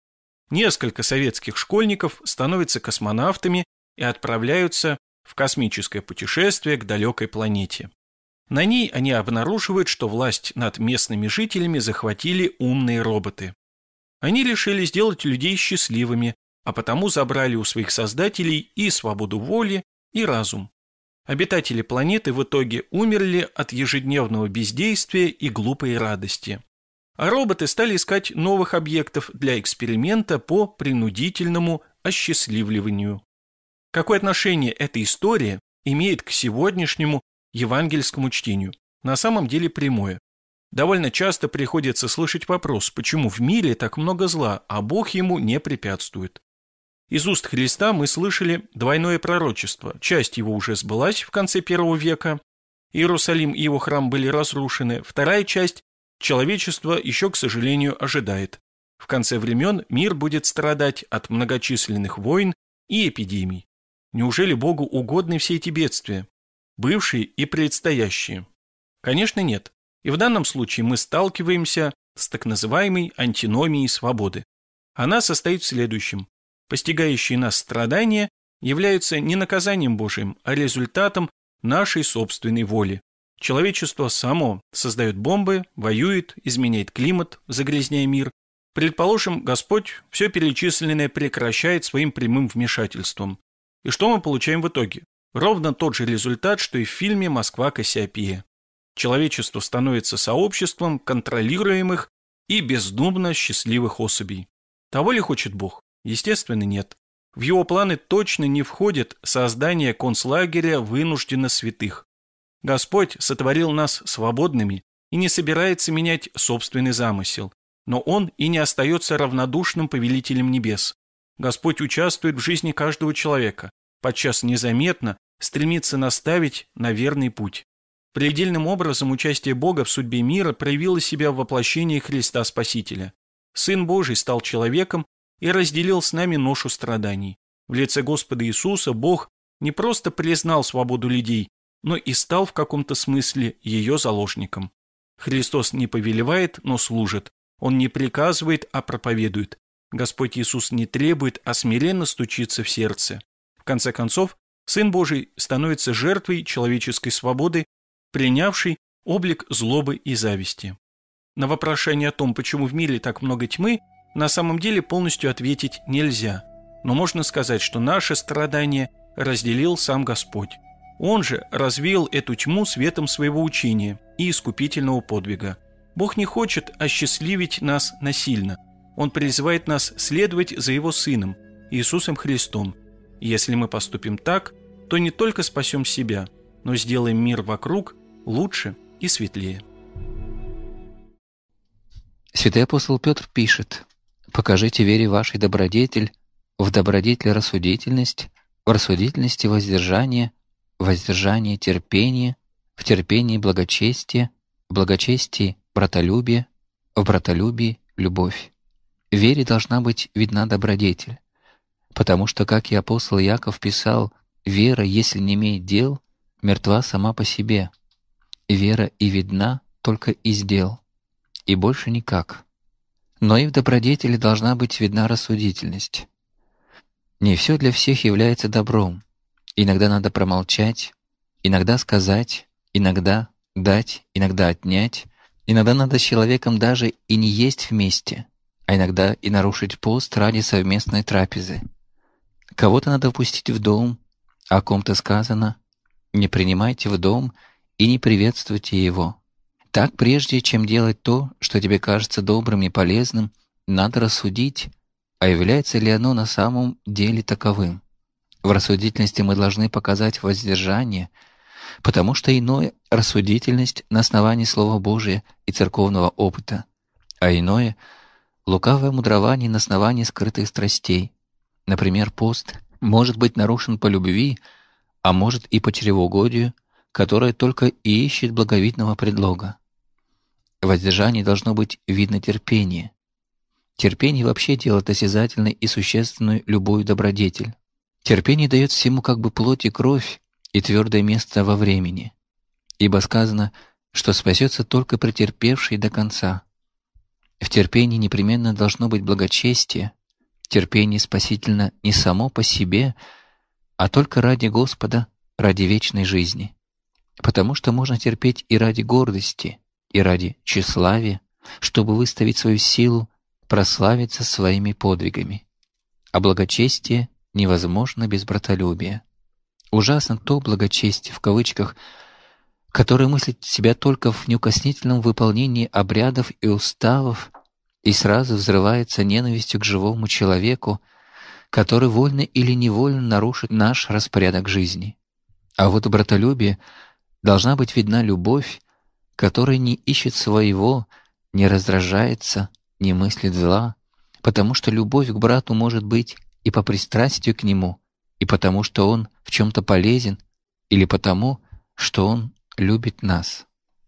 S7: Несколько советских школьников становятся космонавтами и отправляются в космическое путешествие к далекой планете. На ней они обнаруживают, что власть над местными жителями захватили умные роботы. Они решили сделать людей счастливыми, а потому забрали у своих создателей и свободу воли, и разум. Обитатели планеты в итоге умерли от ежедневного бездействия и глупой радости. А роботы стали искать новых объектов для эксперимента по принудительному осчастливливанию. Какое отношение эта история имеет к сегодняшнему евангельскому чтению? На самом деле прямое. Довольно часто приходится слышать вопрос, почему в мире так много зла, а Бог ему не препятствует. Из уст Христа мы слышали двойное пророчество. Часть его уже сбылась в конце I века. Иерусалим и его храм были разрушены. Вторая часть человечество еще, к сожалению, ожидает. В конце времен мир будет страдать от многочисленных войн и эпидемий. Неужели Богу угодны все эти бедствия, бывшие и предстоящие? Конечно, нет. И в данном случае мы сталкиваемся с так называемой антиномией свободы. Она состоит в следующем. Постигающие нас страдания являются не наказанием Божиим, а результатом нашей собственной воли. Человечество само создает бомбы, воюет, изменяет климат, загрязняя мир. Предположим, Господь все перечисленное прекращает своим прямым вмешательством. И что мы получаем в итоге? Ровно тот же результат, что и в фильме «Москва. Кассиопея». Человечество становится сообществом контролируемых и бездумно счастливых особей. Того ли хочет Бог? Естественно, нет. В его планы точно не входит создание концлагеря вынужденно святых. Господь сотворил нас свободными и не собирается менять собственный замысел, но Он и не остается равнодушным повелителем небес. Господь участвует в жизни каждого человека, подчас незаметно стремится наставить на верный путь. Предельным образом участие Бога в судьбе мира проявило себя в воплощении Христа Спасителя. Сын Божий стал человеком и разделил с нами ношу страданий. В лице Господа Иисуса Бог не просто признал свободу людей, но и стал в каком-то смысле ее заложником. Христос не повелевает, но служит. Он не приказывает, а проповедует. Господь Иисус не требует, а смиренно стучится в сердце. В конце концов, Сын Божий становится жертвой человеческой свободы, принявшей облик злобы и зависти. На вопрошение о том, почему в мире так много тьмы, на самом деле полностью ответить нельзя. Но можно сказать, что наше страдание разделил сам Господь. Он же развеял эту тьму светом своего учения и искупительного подвига. Бог не хочет осчастливить нас насильно. Он призывает нас следовать за Его Сыном, Иисусом Христом. И если мы поступим так, то не только спасем себя, но сделаем мир вокруг лучше и светлее.
S8: Святой апостол Петр пишет: «Покажите вере вашей добродетель, в добродетели рассудительность, в рассудительности воздержание, в воздержании терпение, в терпении благочестие, в благочестии братолюбие, в братолюбии любовь». В вере должна быть видна добродетель, потому что, как и апостол Яков писал, «Вера, если не имеет дел, мертва сама по себе. Вера и видна только из дел, и больше никак». Но и в добродетели должна быть видна рассудительность. Не все для всех является добром. Иногда надо промолчать, иногда сказать, иногда дать, иногда отнять. Иногда надо с человеком даже и не есть вместе, а иногда и нарушить пост ради совместной трапезы. Кого-то надо впустить в дом, о ком-то сказано: «Не принимайте в дом и не приветствуйте его». Так, прежде чем делать то, что тебе кажется добрым и полезным, надо рассудить, а является ли оно на самом деле таковым. В рассудительности мы должны показать воздержание, потому что иное — рассудительность на основании Слова Божия и церковного опыта, а иное — лукавое мудрование на основании скрытых страстей. Например, пост может быть нарушен по любви, а может и по чревоугодию, которое только и ищет благовидного предлога. В воздержании должно быть видно терпение. Терпение вообще делает осязательной и существенной любую добродетель. Терпение дает всему как бы плоть и кровь и твердое место во времени, ибо сказано, что спасется только претерпевший до конца. В терпении непременно должно быть благочестие, терпение спасительно не само по себе, а только ради Господа, ради вечной жизни. Потому что можно терпеть и ради гордости, и ради тщеславия, чтобы выставить свою силу, прославиться своими подвигами. А благочестие невозможно без братолюбия. Ужасно то благочестие, в кавычках, которое мыслит себя только в неукоснительном выполнении обрядов и уставов и сразу взрывается ненавистью к живому человеку, который вольно или невольно нарушит наш распорядок жизни. А вот у братолюбия должна быть видна любовь, которая не ищет своего, не раздражается, не мыслит зла, потому что любовь к брату может быть и по пристрастию к нему, и потому что он в чем-то полезен, или потому, что он любит нас.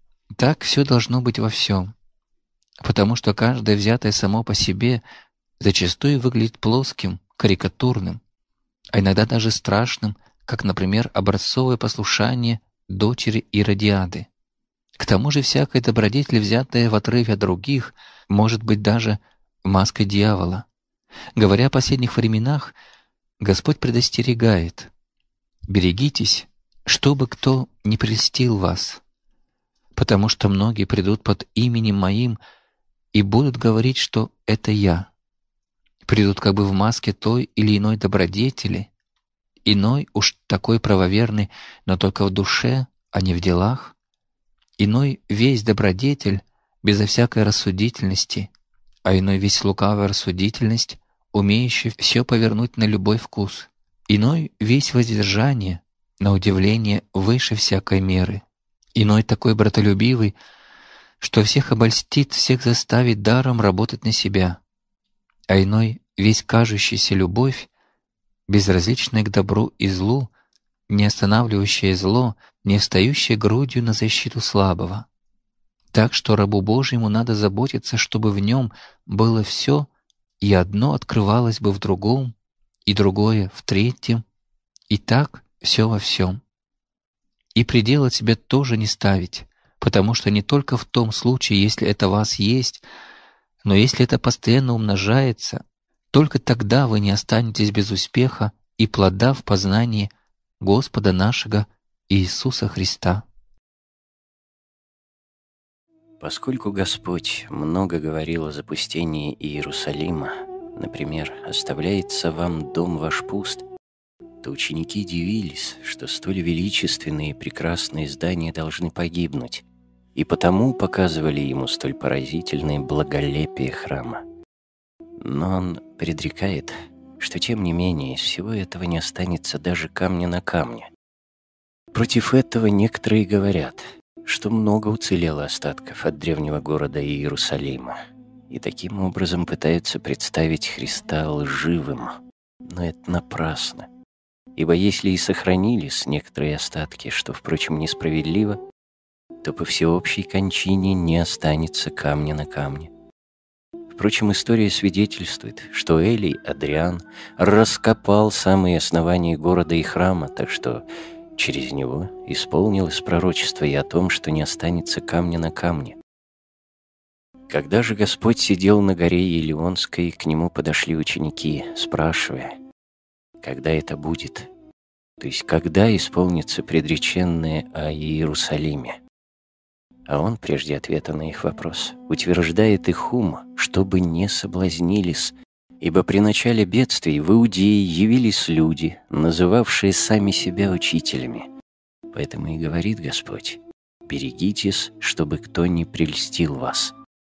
S8: Так все должно быть во всем, потому что каждое взятое само по себе зачастую выглядит плоским, карикатурным, а иногда даже страшным, как, например, образцовое послушание дочери Иродиады. К тому же всякая добродетель, взятая в отрыве от других, может быть даже маской дьявола. Говоря о последних временах, Господь предостерегает: «Берегитесь, чтобы кто не прельстил вас, потому что многие придут под именем Моим и будут говорить, что это Я. Придут как бы в маске той или иной добродетели, иной уж такой правоверный, но только в душе, а не в делах, иной весь добродетель безо всякой рассудительности, а иной весь лукавая рассудительность, умеющий все повернуть на любой вкус, иной весь воздержание, на удивление выше всякой меры, иной такой братолюбивый, что всех обольстит, всех заставит даром работать на себя, а иной весь кажущийся любовь, безразличная к добру и злу, не останавливающая зло, не встающая грудью на защиту слабого. Так что рабу Божьему надо заботиться, чтобы в нем было все, и одно открывалось бы в другом, и другое в третьем, и так все во всем. И предела себе тоже не ставить, потому что не только в том случае, если это в вас есть, но если это постоянно умножается, только тогда вы не останетесь без успеха и плода в познании Господа нашего Иисуса Христа».
S9: Поскольку Господь много говорил о запустении Иерусалима, например, «Оставляется вам дом ваш пуст», то ученики дивились, что столь величественные и прекрасные здания должны погибнуть, и потому показывали ему столь поразительное благолепие храма. Но он предрекает, что тем не менее из всего этого не останется даже камня на камне. Против этого некоторые говорят, что много уцелело остатков от древнего города Иерусалима, и таким образом пытаются представить Христа лживым. Но это напрасно, ибо если и сохранились некоторые остатки, что, впрочем, несправедливо, то по всеобщей кончине не останется камня на камне. Впрочем, история свидетельствует, что Элий Адриан раскопал самые основания города и храма, так что через него исполнилось пророчество и о том, что не останется камня на камне. Когда же Господь сидел на горе Елеонской, к нему подошли ученики, спрашивая, когда это будет, то есть когда исполнится предреченное о Иерусалиме. А он, прежде ответа на их вопрос, утверждает их ум, чтобы не соблазнились, ибо при начале бедствий в Иудее явились люди, называвшие сами себя учителями. Поэтому и говорит Господь: берегитесь, чтобы кто не прельстил вас.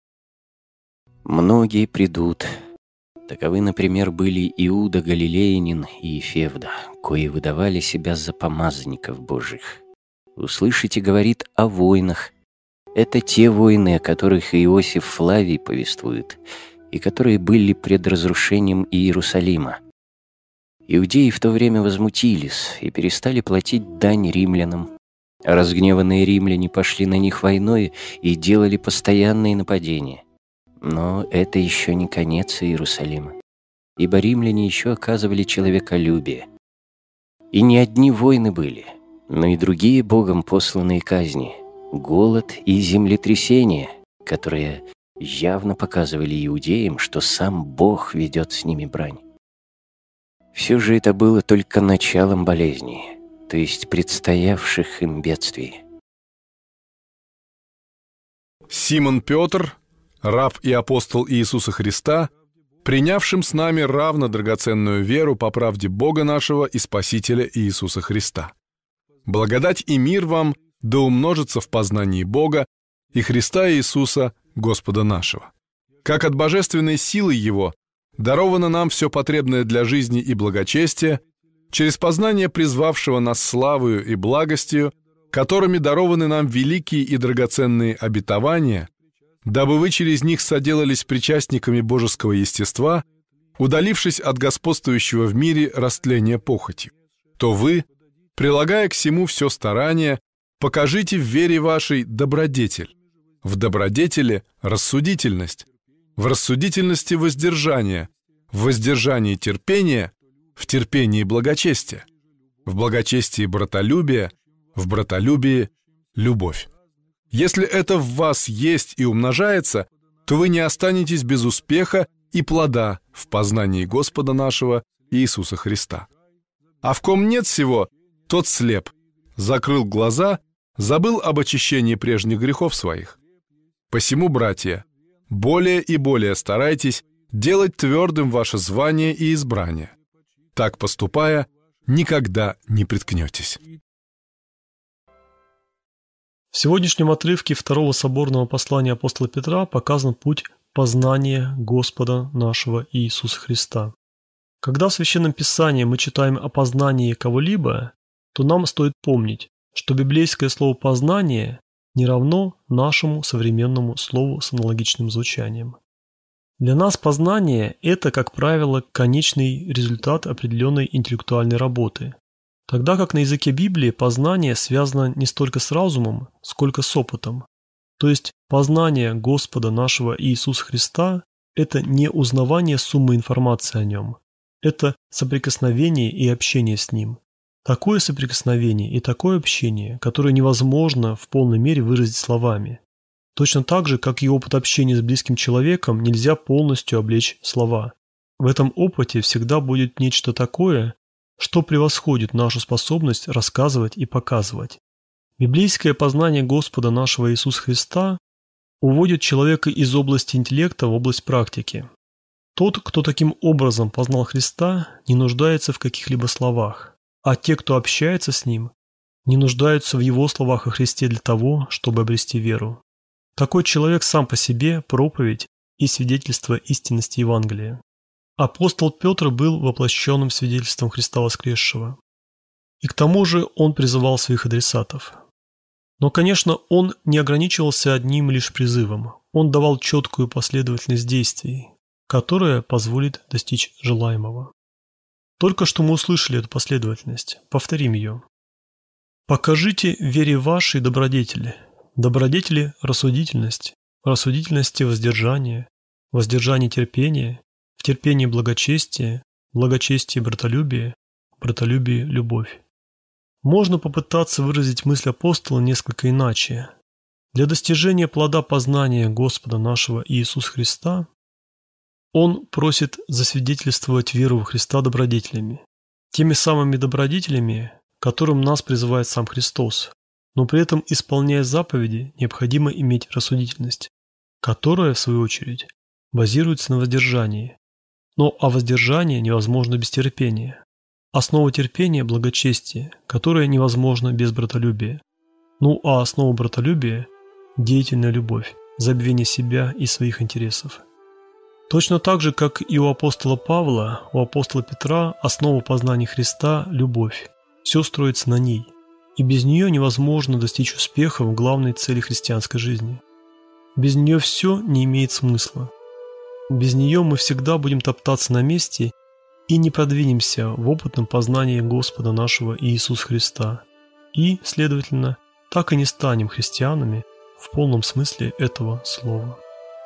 S9: Многие придут. Таковы, например, были Иуда Галилеянин и Февда, кои выдавали себя за помазанников Божьих. Услышите, говорит, о войнах. Это те войны, о которых Иосиф Флавий повествует, и которые были пред разрушением Иерусалима. Иудеи в то время возмутились и перестали платить дань римлянам. Разгневанные римляне пошли на них войной и делали постоянные нападения. Но это еще не конец Иерусалима, ибо римляне еще оказывали человеколюбие. И не одни войны были, но и другие Богом посланные казни, голод и землетрясения, которые явно показывали иудеям, что сам Бог ведет с ними брань. Все же это было только началом болезни, то есть предстоявших им бедствий.
S10: Симон Петр, раб и апостол Иисуса Христа, принявшим с нами равно драгоценную веру по правде Бога нашего и Спасителя Иисуса Христа. Благодать и мир вам да умножится в познании Бога и Христа Иисуса, Господа нашего. Как от божественной силы Его даровано нам все потребное для жизни и благочестия, через познание призвавшего нас славою и благостью, которыми дарованы нам великие и драгоценные обетования, дабы вы через них соделались причастниками божеского естества, удалившись от господствующего в мире растления похоти, то вы, прилагая к сему все старание, покажите в вере вашей добродетель, в добродетели – рассудительность, в рассудительности – воздержание, в воздержании – терпение, в терпении – благочестие, в благочестии – братолюбие, в братолюбии – любовь. Если это в вас есть и умножается, то вы не останетесь без успеха и плода в познании Господа нашего Иисуса Христа. А в ком нет сего, тот слеп, закрыл глаза, забыл об очищении прежних грехов своих. Посему, братья, более и более старайтесь делать твердым ваше звание и избрание. Так поступая, никогда не приткнетесь.
S11: В сегодняшнем отрывке Второго соборного послания апостола Петра показан путь познания Господа нашего Иисуса Христа. Когда в Священном Писании мы читаем о познании кого-либо, то нам стоит помнить, что библейское слово «познание» не равно нашему современному слову с аналогичным звучанием. Для нас познание – это, как правило, конечный результат определенной интеллектуальной работы, тогда как на языке Библии познание связано не столько с разумом, сколько с опытом. То есть познание Господа нашего Иисуса Христа – это не узнавание суммы информации о Нем, это соприкосновение и общение с Ним. Такое соприкосновение и такое общение, которое невозможно в полной мере выразить словами. Точно так же, как и опыт общения с близким человеком, нельзя полностью облечь слова. В этом опыте всегда будет нечто такое, что превосходит нашу способность рассказывать и показывать. Библейское познание Господа нашего Иисуса Христа уводит человека из области интеллекта в область практики. Тот, кто таким образом познал Христа, не нуждается в каких-либо словах. А те, кто общается с Ним, не нуждаются в Его словах о Христе для того, чтобы обрести веру. Такой человек сам по себе – проповедь и свидетельство истинности Евангелия. Апостол Петр был воплощенным свидетельством Христа воскресшего. И к тому же он призывал своих адресатов. Но, конечно, он не ограничивался одним лишь призывом. Он давал четкую последовательность действий, которая позволит достичь желаемого. Только что мы услышали эту последовательность. Повторим ее. Покажите в вере вашей добродетели. Добродетели – рассудительность, в рассудительности – воздержание, в воздержании – терпение, в терпении – благочестие, в благочестии – братолюбие, в братолюбии – любовь. Можно попытаться выразить мысль апостола несколько иначе. Для достижения плода познания Господа нашего Иисуса Христа он просит засвидетельствовать веру во Христа добродетелями, теми самыми добродетелями, к которым нас призывает сам Христос, но при этом, исполняя заповеди, необходимо иметь рассудительность, которая, в свою очередь, базируется на воздержании. Но а воздержание невозможно без терпения. Основа терпения – благочестие, которое невозможно без братолюбия. Ну а основа братолюбия – деятельная любовь, забвение себя и своих интересов. Точно так же, как и у апостола Павла, у апостола Петра основа познания Христа – любовь. Все строится на ней, и без нее невозможно достичь успеха в главной цели христианской жизни. Без нее все не имеет смысла. Без нее мы всегда будем топтаться на месте и не продвинемся в опытном познании Господа нашего Иисуса Христа, и, следовательно, так и не станем христианами в полном смысле этого слова.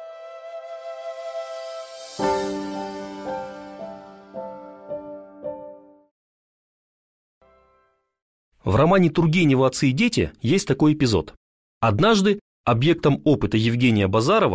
S4: В романе Тургенева «Отцы и дети» есть такой эпизод. Однажды объектом опыта Евгения Базарова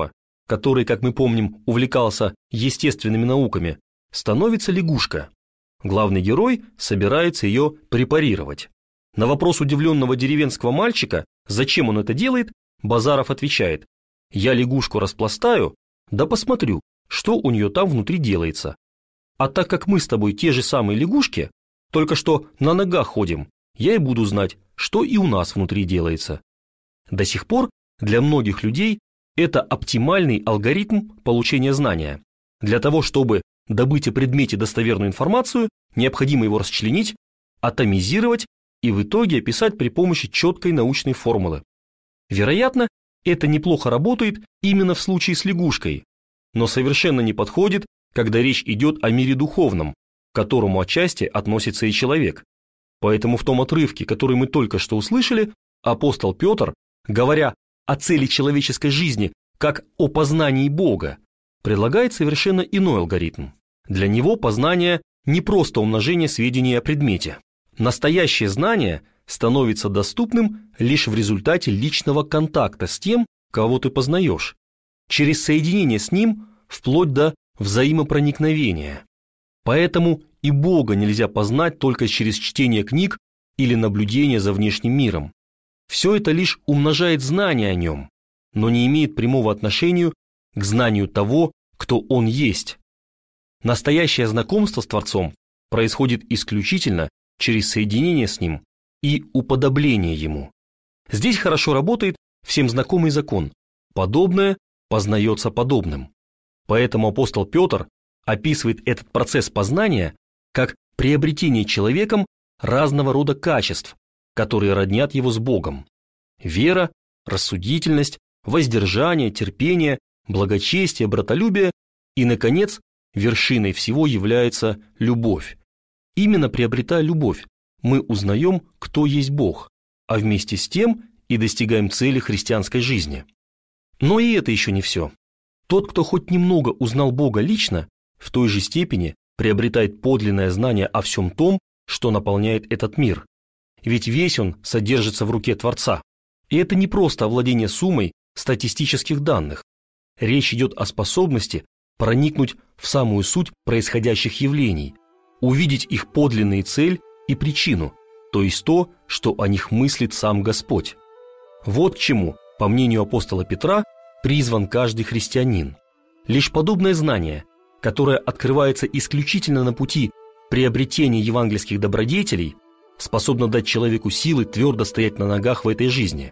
S4: который, как мы помним, увлекался естественными науками, становится лягушка. Главный герой собирается ее препарировать. На вопрос удивленного деревенского мальчика, зачем он это делает, Базаров отвечает: «Я лягушку распластаю, да посмотрю, что у нее там внутри делается. А так как мы с тобой те же самые лягушки, только что на ногах ходим, я и буду знать, что и у нас внутри делается». До сих пор для многих людей это оптимальный алгоритм получения знания. Для того, чтобы добыть о предмете достоверную информацию, необходимо его расчленить, атомизировать и в итоге описать при помощи четкой научной формулы. Вероятно, это неплохо работает именно в случае с лягушкой, но совершенно не подходит, когда речь идет о мире духовном, к которому отчасти относится и человек. Поэтому в том отрывке, который мы только что услышали, апостол Петр, говоря о цели человеческой жизни как о познании Бога, предлагает совершенно иной алгоритм. Для него познание не просто умножение сведений о предмете. Настоящее знание становится доступным лишь в результате личного контакта с тем, кого ты познаешь, через соединение с ним вплоть до взаимопроникновения. Поэтому и Бога нельзя познать только через чтение книг или наблюдение за внешним миром. Все это лишь умножает знания о нем, но не имеет прямого отношения к знанию того, кто он есть. Настоящее знакомство с Творцом происходит исключительно через соединение с Ним и уподобление Ему. Здесь хорошо работает всем знакомый закон: подобное познается подобным. Поэтому апостол Петр описывает этот процесс познания как приобретение человеком разного рода качеств, которые роднят его с Богом. Вера, рассудительность, воздержание, терпение, благочестие, братолюбие и, наконец, вершиной всего является любовь. Именно приобретая любовь, мы узнаем, кто есть Бог, а вместе с тем и достигаем цели христианской жизни. Но и это еще не все. Тот, кто хоть немного узнал Бога лично, в той же степени приобретает подлинное знание о всем том, что наполняет этот мир. Ведь весь он содержится в руке Творца. И это не просто овладение суммой статистических данных. Речь идет о способности проникнуть в самую суть происходящих явлений, увидеть их подлинную цель и причину, то есть то, что о них мыслит сам Господь. Вот к чему, по мнению апостола Петра, призван каждый христианин. Лишь подобное знание, которое открывается исключительно на пути приобретения евангельских добродетелей, способно дать человеку силы твердо стоять на ногах в этой жизни.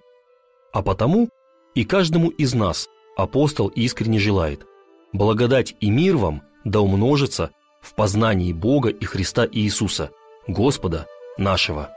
S4: А потому и каждому из нас апостол искренне желает: благодать и мир вам да умножится в познании Бога и Христа Иисуса, Господа нашего.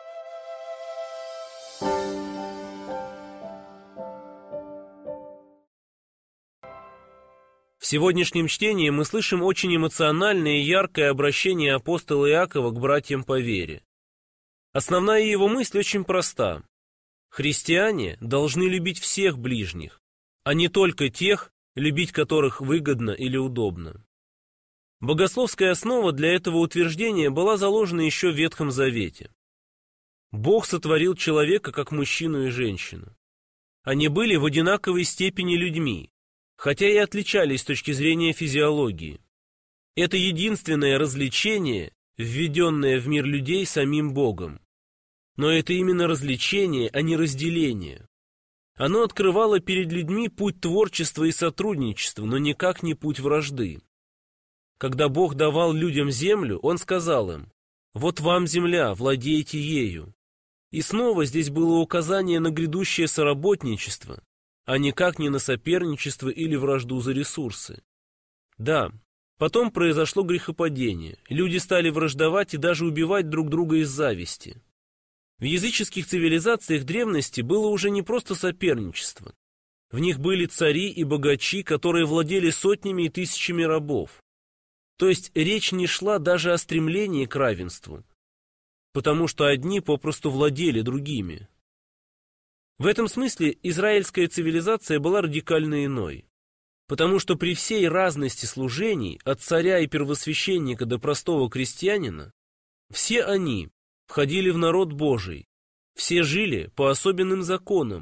S12: В сегодняшнем чтении мы слышим очень эмоциональное и яркое обращение апостола Иакова к братьям по вере. Основная его мысль очень проста. Христиане должны любить всех ближних, а не только тех, любить которых выгодно или удобно. Богословская основа для этого утверждения была заложена еще в Ветхом Завете. Бог сотворил человека как мужчину и женщину. Они были в одинаковой степени людьми, хотя и отличались с точки зрения физиологии. Это единственное развлечение, введенное в мир людей самим Богом. Но это именно развлечение, а не разделение. Оно открывало перед людьми путь творчества и сотрудничества, но никак не путь вражды. Когда Бог давал людям землю, Он сказал им: «Вот вам земля, владейте ею». И снова здесь было указание на грядущее соработничество, а никак не на соперничество или вражду за ресурсы. Да, потом произошло грехопадение, люди стали враждовать и даже убивать друг друга из зависти. В языческих цивилизациях древности было уже не просто соперничество. В них были цари и богачи, которые владели сотнями и тысячами рабов. То есть речь не шла даже о стремлении к равенству, потому что одни попросту владели другими. В этом смысле израильская цивилизация была радикально иной, потому что при всей разности служений, от царя и первосвященника до простого крестьянина, все они входили в народ Божий, все жили по особенным законам,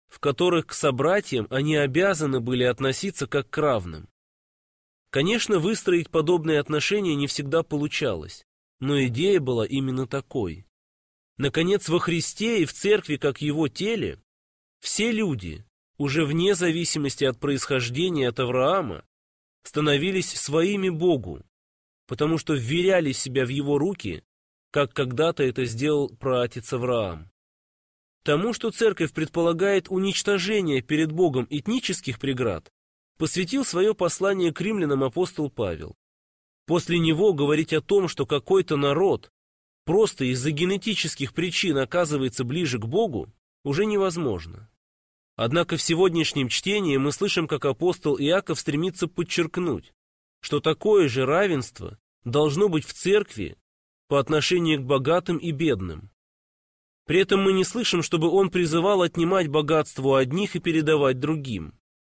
S12: в которых к собратьям они обязаны были относиться как к равным. Конечно, выстроить подобные отношения не всегда получалось, но идея была именно такой. Наконец, во Христе и в Церкви, как Его теле, все люди, уже вне зависимости от происхождения от Авраама, становились своими Богу, потому что вверяли себя в Его руки, как когда-то это сделал праотец Авраам. Тому, что Церковь предполагает уничтожение перед Богом этнических преград, посвятил свое послание к римлянам апостол Павел. После него говорить о том, что какой-то народ просто из-за генетических причин оказывается ближе к Богу, уже невозможно. Однако в сегодняшнем чтении мы слышим, как апостол Иаков стремится подчеркнуть, что такое же равенство должно быть в Церкви по отношению к богатым и бедным. При этом мы не слышим, чтобы он призывал отнимать богатство у одних и передавать другим.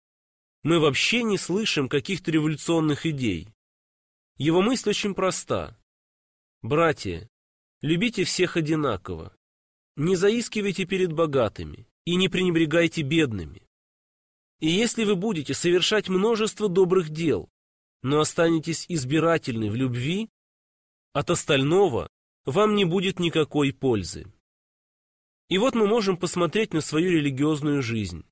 S12: Мы вообще не слышим каких-то революционных идей. Его мысль очень проста. Братья, любите всех одинаково. Не заискивайте перед богатыми и не пренебрегайте бедными. И если вы будете совершать множество добрых дел, но останетесь избирательны в любви, от остального вам не будет никакой пользы. И вот мы можем посмотреть на свою религиозную жизнь.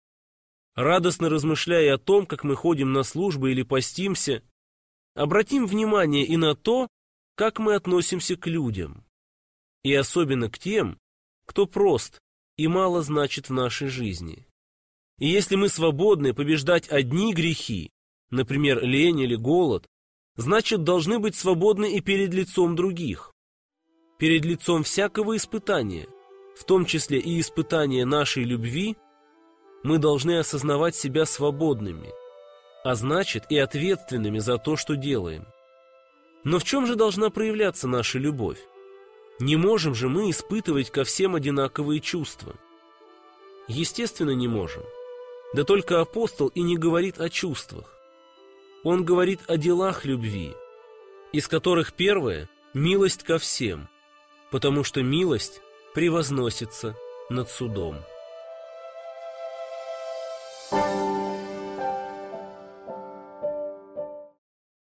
S12: Радостно размышляя о том, как мы ходим на службы или постимся, обратим внимание и на то, как мы относимся к людям, и особенно к тем, кто прост и мало значит в нашей жизни. И если мы свободны побеждать одни грехи, например, лень или голод, значит, должны быть свободны и перед лицом других, перед лицом всякого испытания, в том числе и испытания нашей любви, мы должны осознавать себя свободными, а значит и ответственными за то, что делаем. Но в чем же должна проявляться наша любовь? Не можем же мы испытывать ко всем одинаковые чувства. Естественно, не можем. Да только апостол и не говорит о чувствах. Он говорит о делах любви, из которых первое – милость ко всем, потому что милость превозносится над судом.